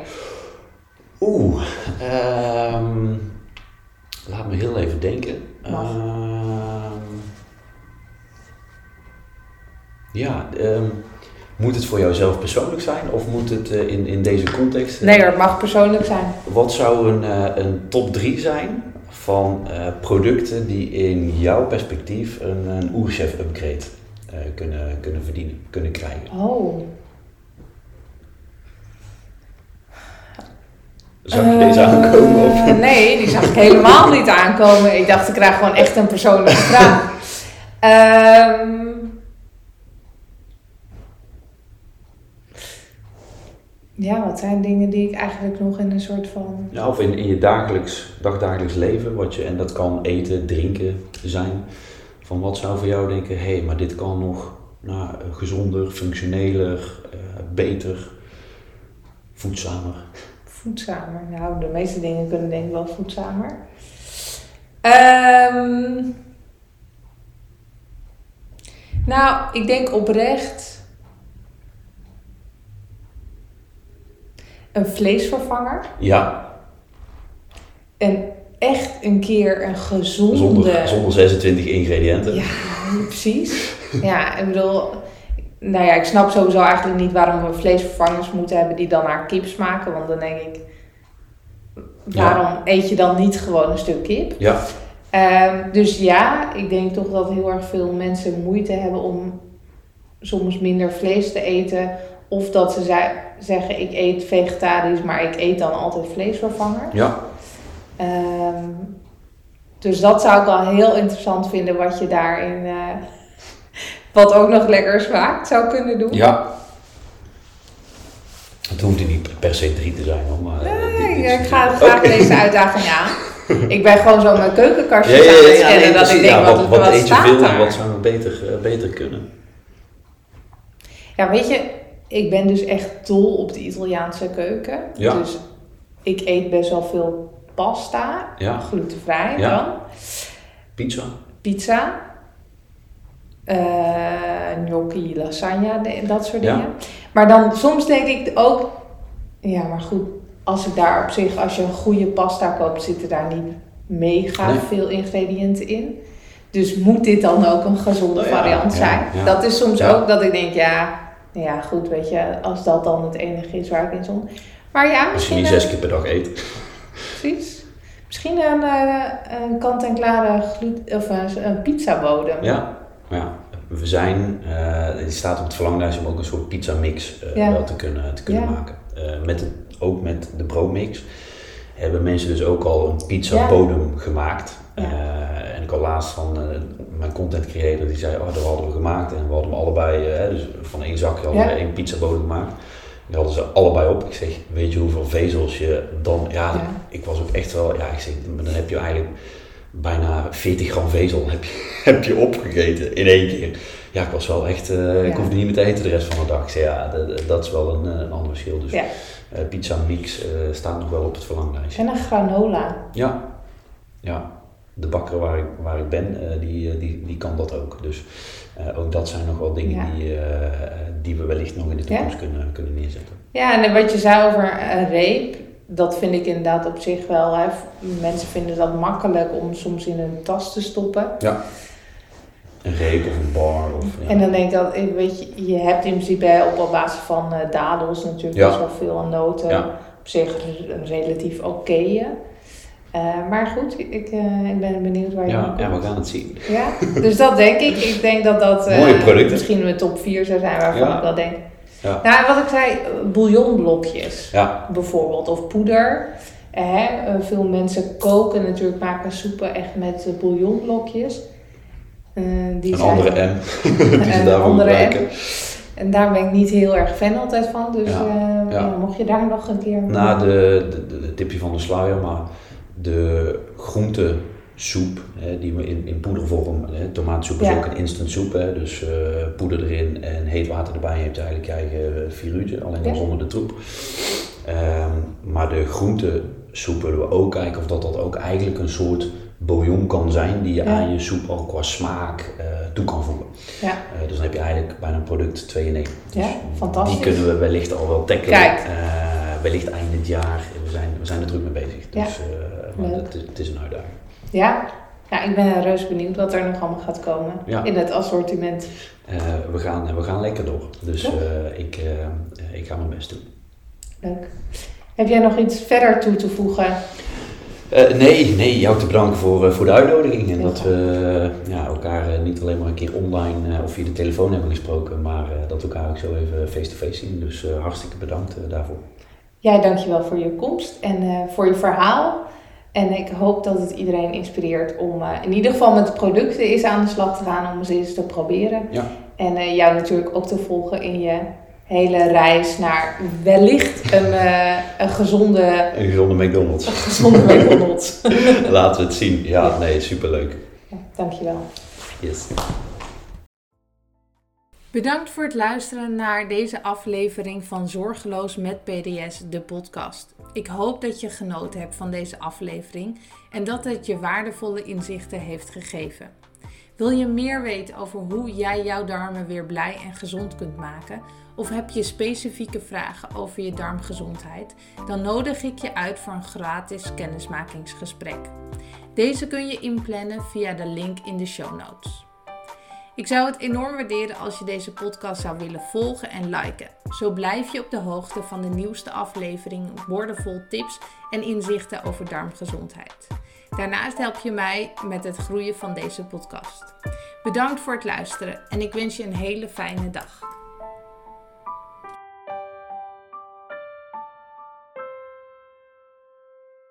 Oeh, um, laat me heel even denken. Um, ja, um, moet het voor jou zelf persoonlijk zijn of moet het uh, in, in deze context? Uh, nee hoor, het mag persoonlijk zijn. Wat zou een, uh, een top drie zijn van uh, producten die in jouw perspectief een, een oerchef upgrade uh, kunnen, kunnen verdienen, kunnen krijgen? Oh. Zag je deze uh, aankomen? Of? Nee, die zag ik helemaal niet aankomen. Ik dacht, ik krijg gewoon echt een persoonlijke vraag. Um, Ja, wat zijn dingen die ik eigenlijk nog in een soort van... Ja, of in, in je dagelijks, dagdagelijks leven, wat je, en dat kan eten, drinken zijn. Van wat zou voor jou denken, hé, hey, maar dit kan nog nou, gezonder, functioneler, uh, beter, voedzamer. Voedzamer, nou de meeste dingen kunnen denk ik wel voedzamer. Um, nou, ik denk oprecht... Een vleesvervanger. Ja. En echt een keer een gezonde... Zonder, zonder zesentwintig ingrediënten. Ja, precies. Ja, ik bedoel... Nou ja, ik snap sowieso eigenlijk niet waarom we vleesvervangers moeten hebben die dan naar kip smaken. Want dan denk ik... Waarom ja. eet je dan niet gewoon een stuk kip? Ja. Um, dus ja, ik denk toch dat heel erg veel mensen moeite hebben om soms minder vlees te eten... Of dat ze ze- zeggen, ik eet vegetarisch, maar ik eet dan altijd vleesvervanger. Ja. Um, dus dat zou ik al heel interessant vinden, wat je daarin, uh, wat ook nog lekker smaakt, zou kunnen doen. Ja. Het hoeft er niet per se drie te zijn, hoor. Maar, nee, dit, dit ik ga het... graag okay. deze uitdaging aan. Ik ben gewoon zo mijn keukenkastjes ja, ja, ja, aan het ja, scannen, nee, dat ik denk, ja, wat, wat, wat, wat wat eet je staat veel daar? en wat zou beter, uh, beter kunnen? Ja, weet je, ik ben dus echt dol op de Italiaanse keuken. Ja. Dus ik eet best wel veel pasta, Ja. glutenvrij Ja. dan. Pizza? Pizza, uh, gnocchi, lasagne, de- dat soort Ja. dingen. Maar dan soms denk ik ook, ja maar goed, als ik daar op zich, als je een goede pasta koopt, zitten daar niet mega Nee. veel ingrediënten in. Dus moet dit dan ook een gezonde Nou ja, variant ja, zijn? ja. Dat is soms Ja. ook dat ik denk, ja, ja goed, weet je, als dat dan het enige is waar ik in zon. Maar ja, Als je misschien... niet een- zes keer per dag eet. Precies. Misschien een, uh, een kant-en-klare gluten- of een, een pizzabodem. Ja, ja. We zijn, uh, die staat op het verlanglijst om ook een soort pizza mix uh, Ja. wel te kunnen, te kunnen Ja. maken. Uh, met het, ook met de broodmix hebben mensen dus ook al een pizza bodem gemaakt. Ja. Uh, en ik had laatst van uh, mijn content creator die zei, oh dat hadden we gemaakt en we hadden hem allebei, uh, dus van één zakje hadden we Ja. één pizza bodem gemaakt. Die hadden ze allebei op. Ik zeg, weet je hoeveel vezels je dan, ja, Ja. ik was ook echt wel, ja ik zeg, dan heb je eigenlijk bijna veertig gram vezel heb je, heb je opgegeten in één keer. Ja, ik was wel echt, uh, Ja. ik hoefde niet meer te eten de rest van de dag. Ik zei, ja, dat, dat is wel een, een ander verschil. Dus Ja. uh, pizza mix uh, staat nog wel op het verlanglijstje. En een granola. Ja, ja. De bakker waar ik, waar ik ben, uh, die, die, die kan dat ook. Dus uh, ook dat zijn nog wel dingen Ja. die, uh, die we wellicht nog in de toekomst Ja. kunnen, kunnen neerzetten. Ja, en wat je zei over een reep, dat vind ik inderdaad op zich wel. Hè. Mensen vinden dat makkelijk om soms in hun tas te stoppen. Ja. Een reep of een bar. Of, ja. En dan denk ik dat, weet je, je hebt in principe op basis van uh, dadels natuurlijk Ja. best wel veel aan noten. Ja. Op zich een relatief oké. Uh, maar goed, ik, uh, ik ben benieuwd waar je Ja, aan ja, komt. we gaan het zien. Ja, dus dat denk ik. Ik denk dat dat uh, Mooie producten. misschien mijn top vier zou zijn waarvan Ja. ik wel denk. Ja. Nou, wat ik zei, bouillonblokjes Ja. bijvoorbeeld, of poeder. Eh, hè, veel mensen koken natuurlijk, maken soepen echt met uh, bouillonblokjes. Uh, die Een zijn, andere M die ze een daarvoor andere gebruiken. M. En daar ben ik niet heel erg fan altijd van. Dus Ja, uh, ja. ja, mocht je daar nog een keer... Na de, de, de, de tipje van de sluier, maar de groentesoep hè, die we in, in poedervorm, hè, tomatensoep is Ja. ook een instant soep, hè, dus uh, poeder erin en heet water erbij, je hebt eigenlijk je eigen vier uurtje, alleen dan Ja. zonder de troep. Um, maar de groentesoep willen we ook kijken of dat, dat ook eigenlijk een soort bouillon kan zijn die je Ja. aan je soep al qua smaak uh, toe kan voegen. Ja. Uh, dus dan heb je eigenlijk bijna een product twee in één. Dus Ja, fantastisch. die kunnen we wellicht al wel tackelen. Kijk. Uh, wellicht eind dit jaar. We zijn, we zijn er druk mee bezig. Ja. Dus uh, maar Leuk. het, is, het is een uitdaging. Ja. ja, ik ben reuze benieuwd wat er nog allemaal gaat komen Ja. in het assortiment. Uh, we, gaan, we gaan lekker door. Dus Ja. uh, ik, uh, ik ga mijn best doen. Leuk. Heb jij nog iets verder toe te voegen? Uh, nee, nee, jou te bedanken voor, uh, voor de uitnodiging. En Heel dat we uh, ja, elkaar uh, niet alleen maar een keer online uh, of via de telefoon hebben gesproken, maar uh, dat we elkaar ook zo even face-to-face zien. Dus uh, hartstikke bedankt uh, daarvoor. Jij, dankjewel voor je komst en uh, voor je verhaal. En ik hoop dat het iedereen inspireert om uh, in ieder geval met de producten eens aan de slag te gaan om ze eens te proberen. Ja. En uh, jou natuurlijk ook te volgen in je hele reis naar wellicht een, uh, een gezonde... Een gezonde McDonald's. Een gezonde McDonald's. Laten we het zien. Ja, ja. nee, superleuk. Ja, dankjewel. Yes. Bedankt voor het luisteren naar deze aflevering van Zorgeloos met P D S, de podcast. Ik hoop dat je genoten hebt van deze aflevering en dat het je waardevolle inzichten heeft gegeven. Wil je meer weten over hoe jij jouw darmen weer blij en gezond kunt maken? Of heb je specifieke vragen over je darmgezondheid? Dan nodig ik je uit voor een gratis kennismakingsgesprek. Deze kun je inplannen via de link in de show notes. Ik zou het enorm waarderen als je deze podcast zou willen volgen en liken. Zo blijf je op de hoogte van de nieuwste aflevering, woordenvol tips en inzichten over darmgezondheid. Daarnaast help je mij met het groeien van deze podcast. Bedankt voor het luisteren en ik wens je een hele fijne dag.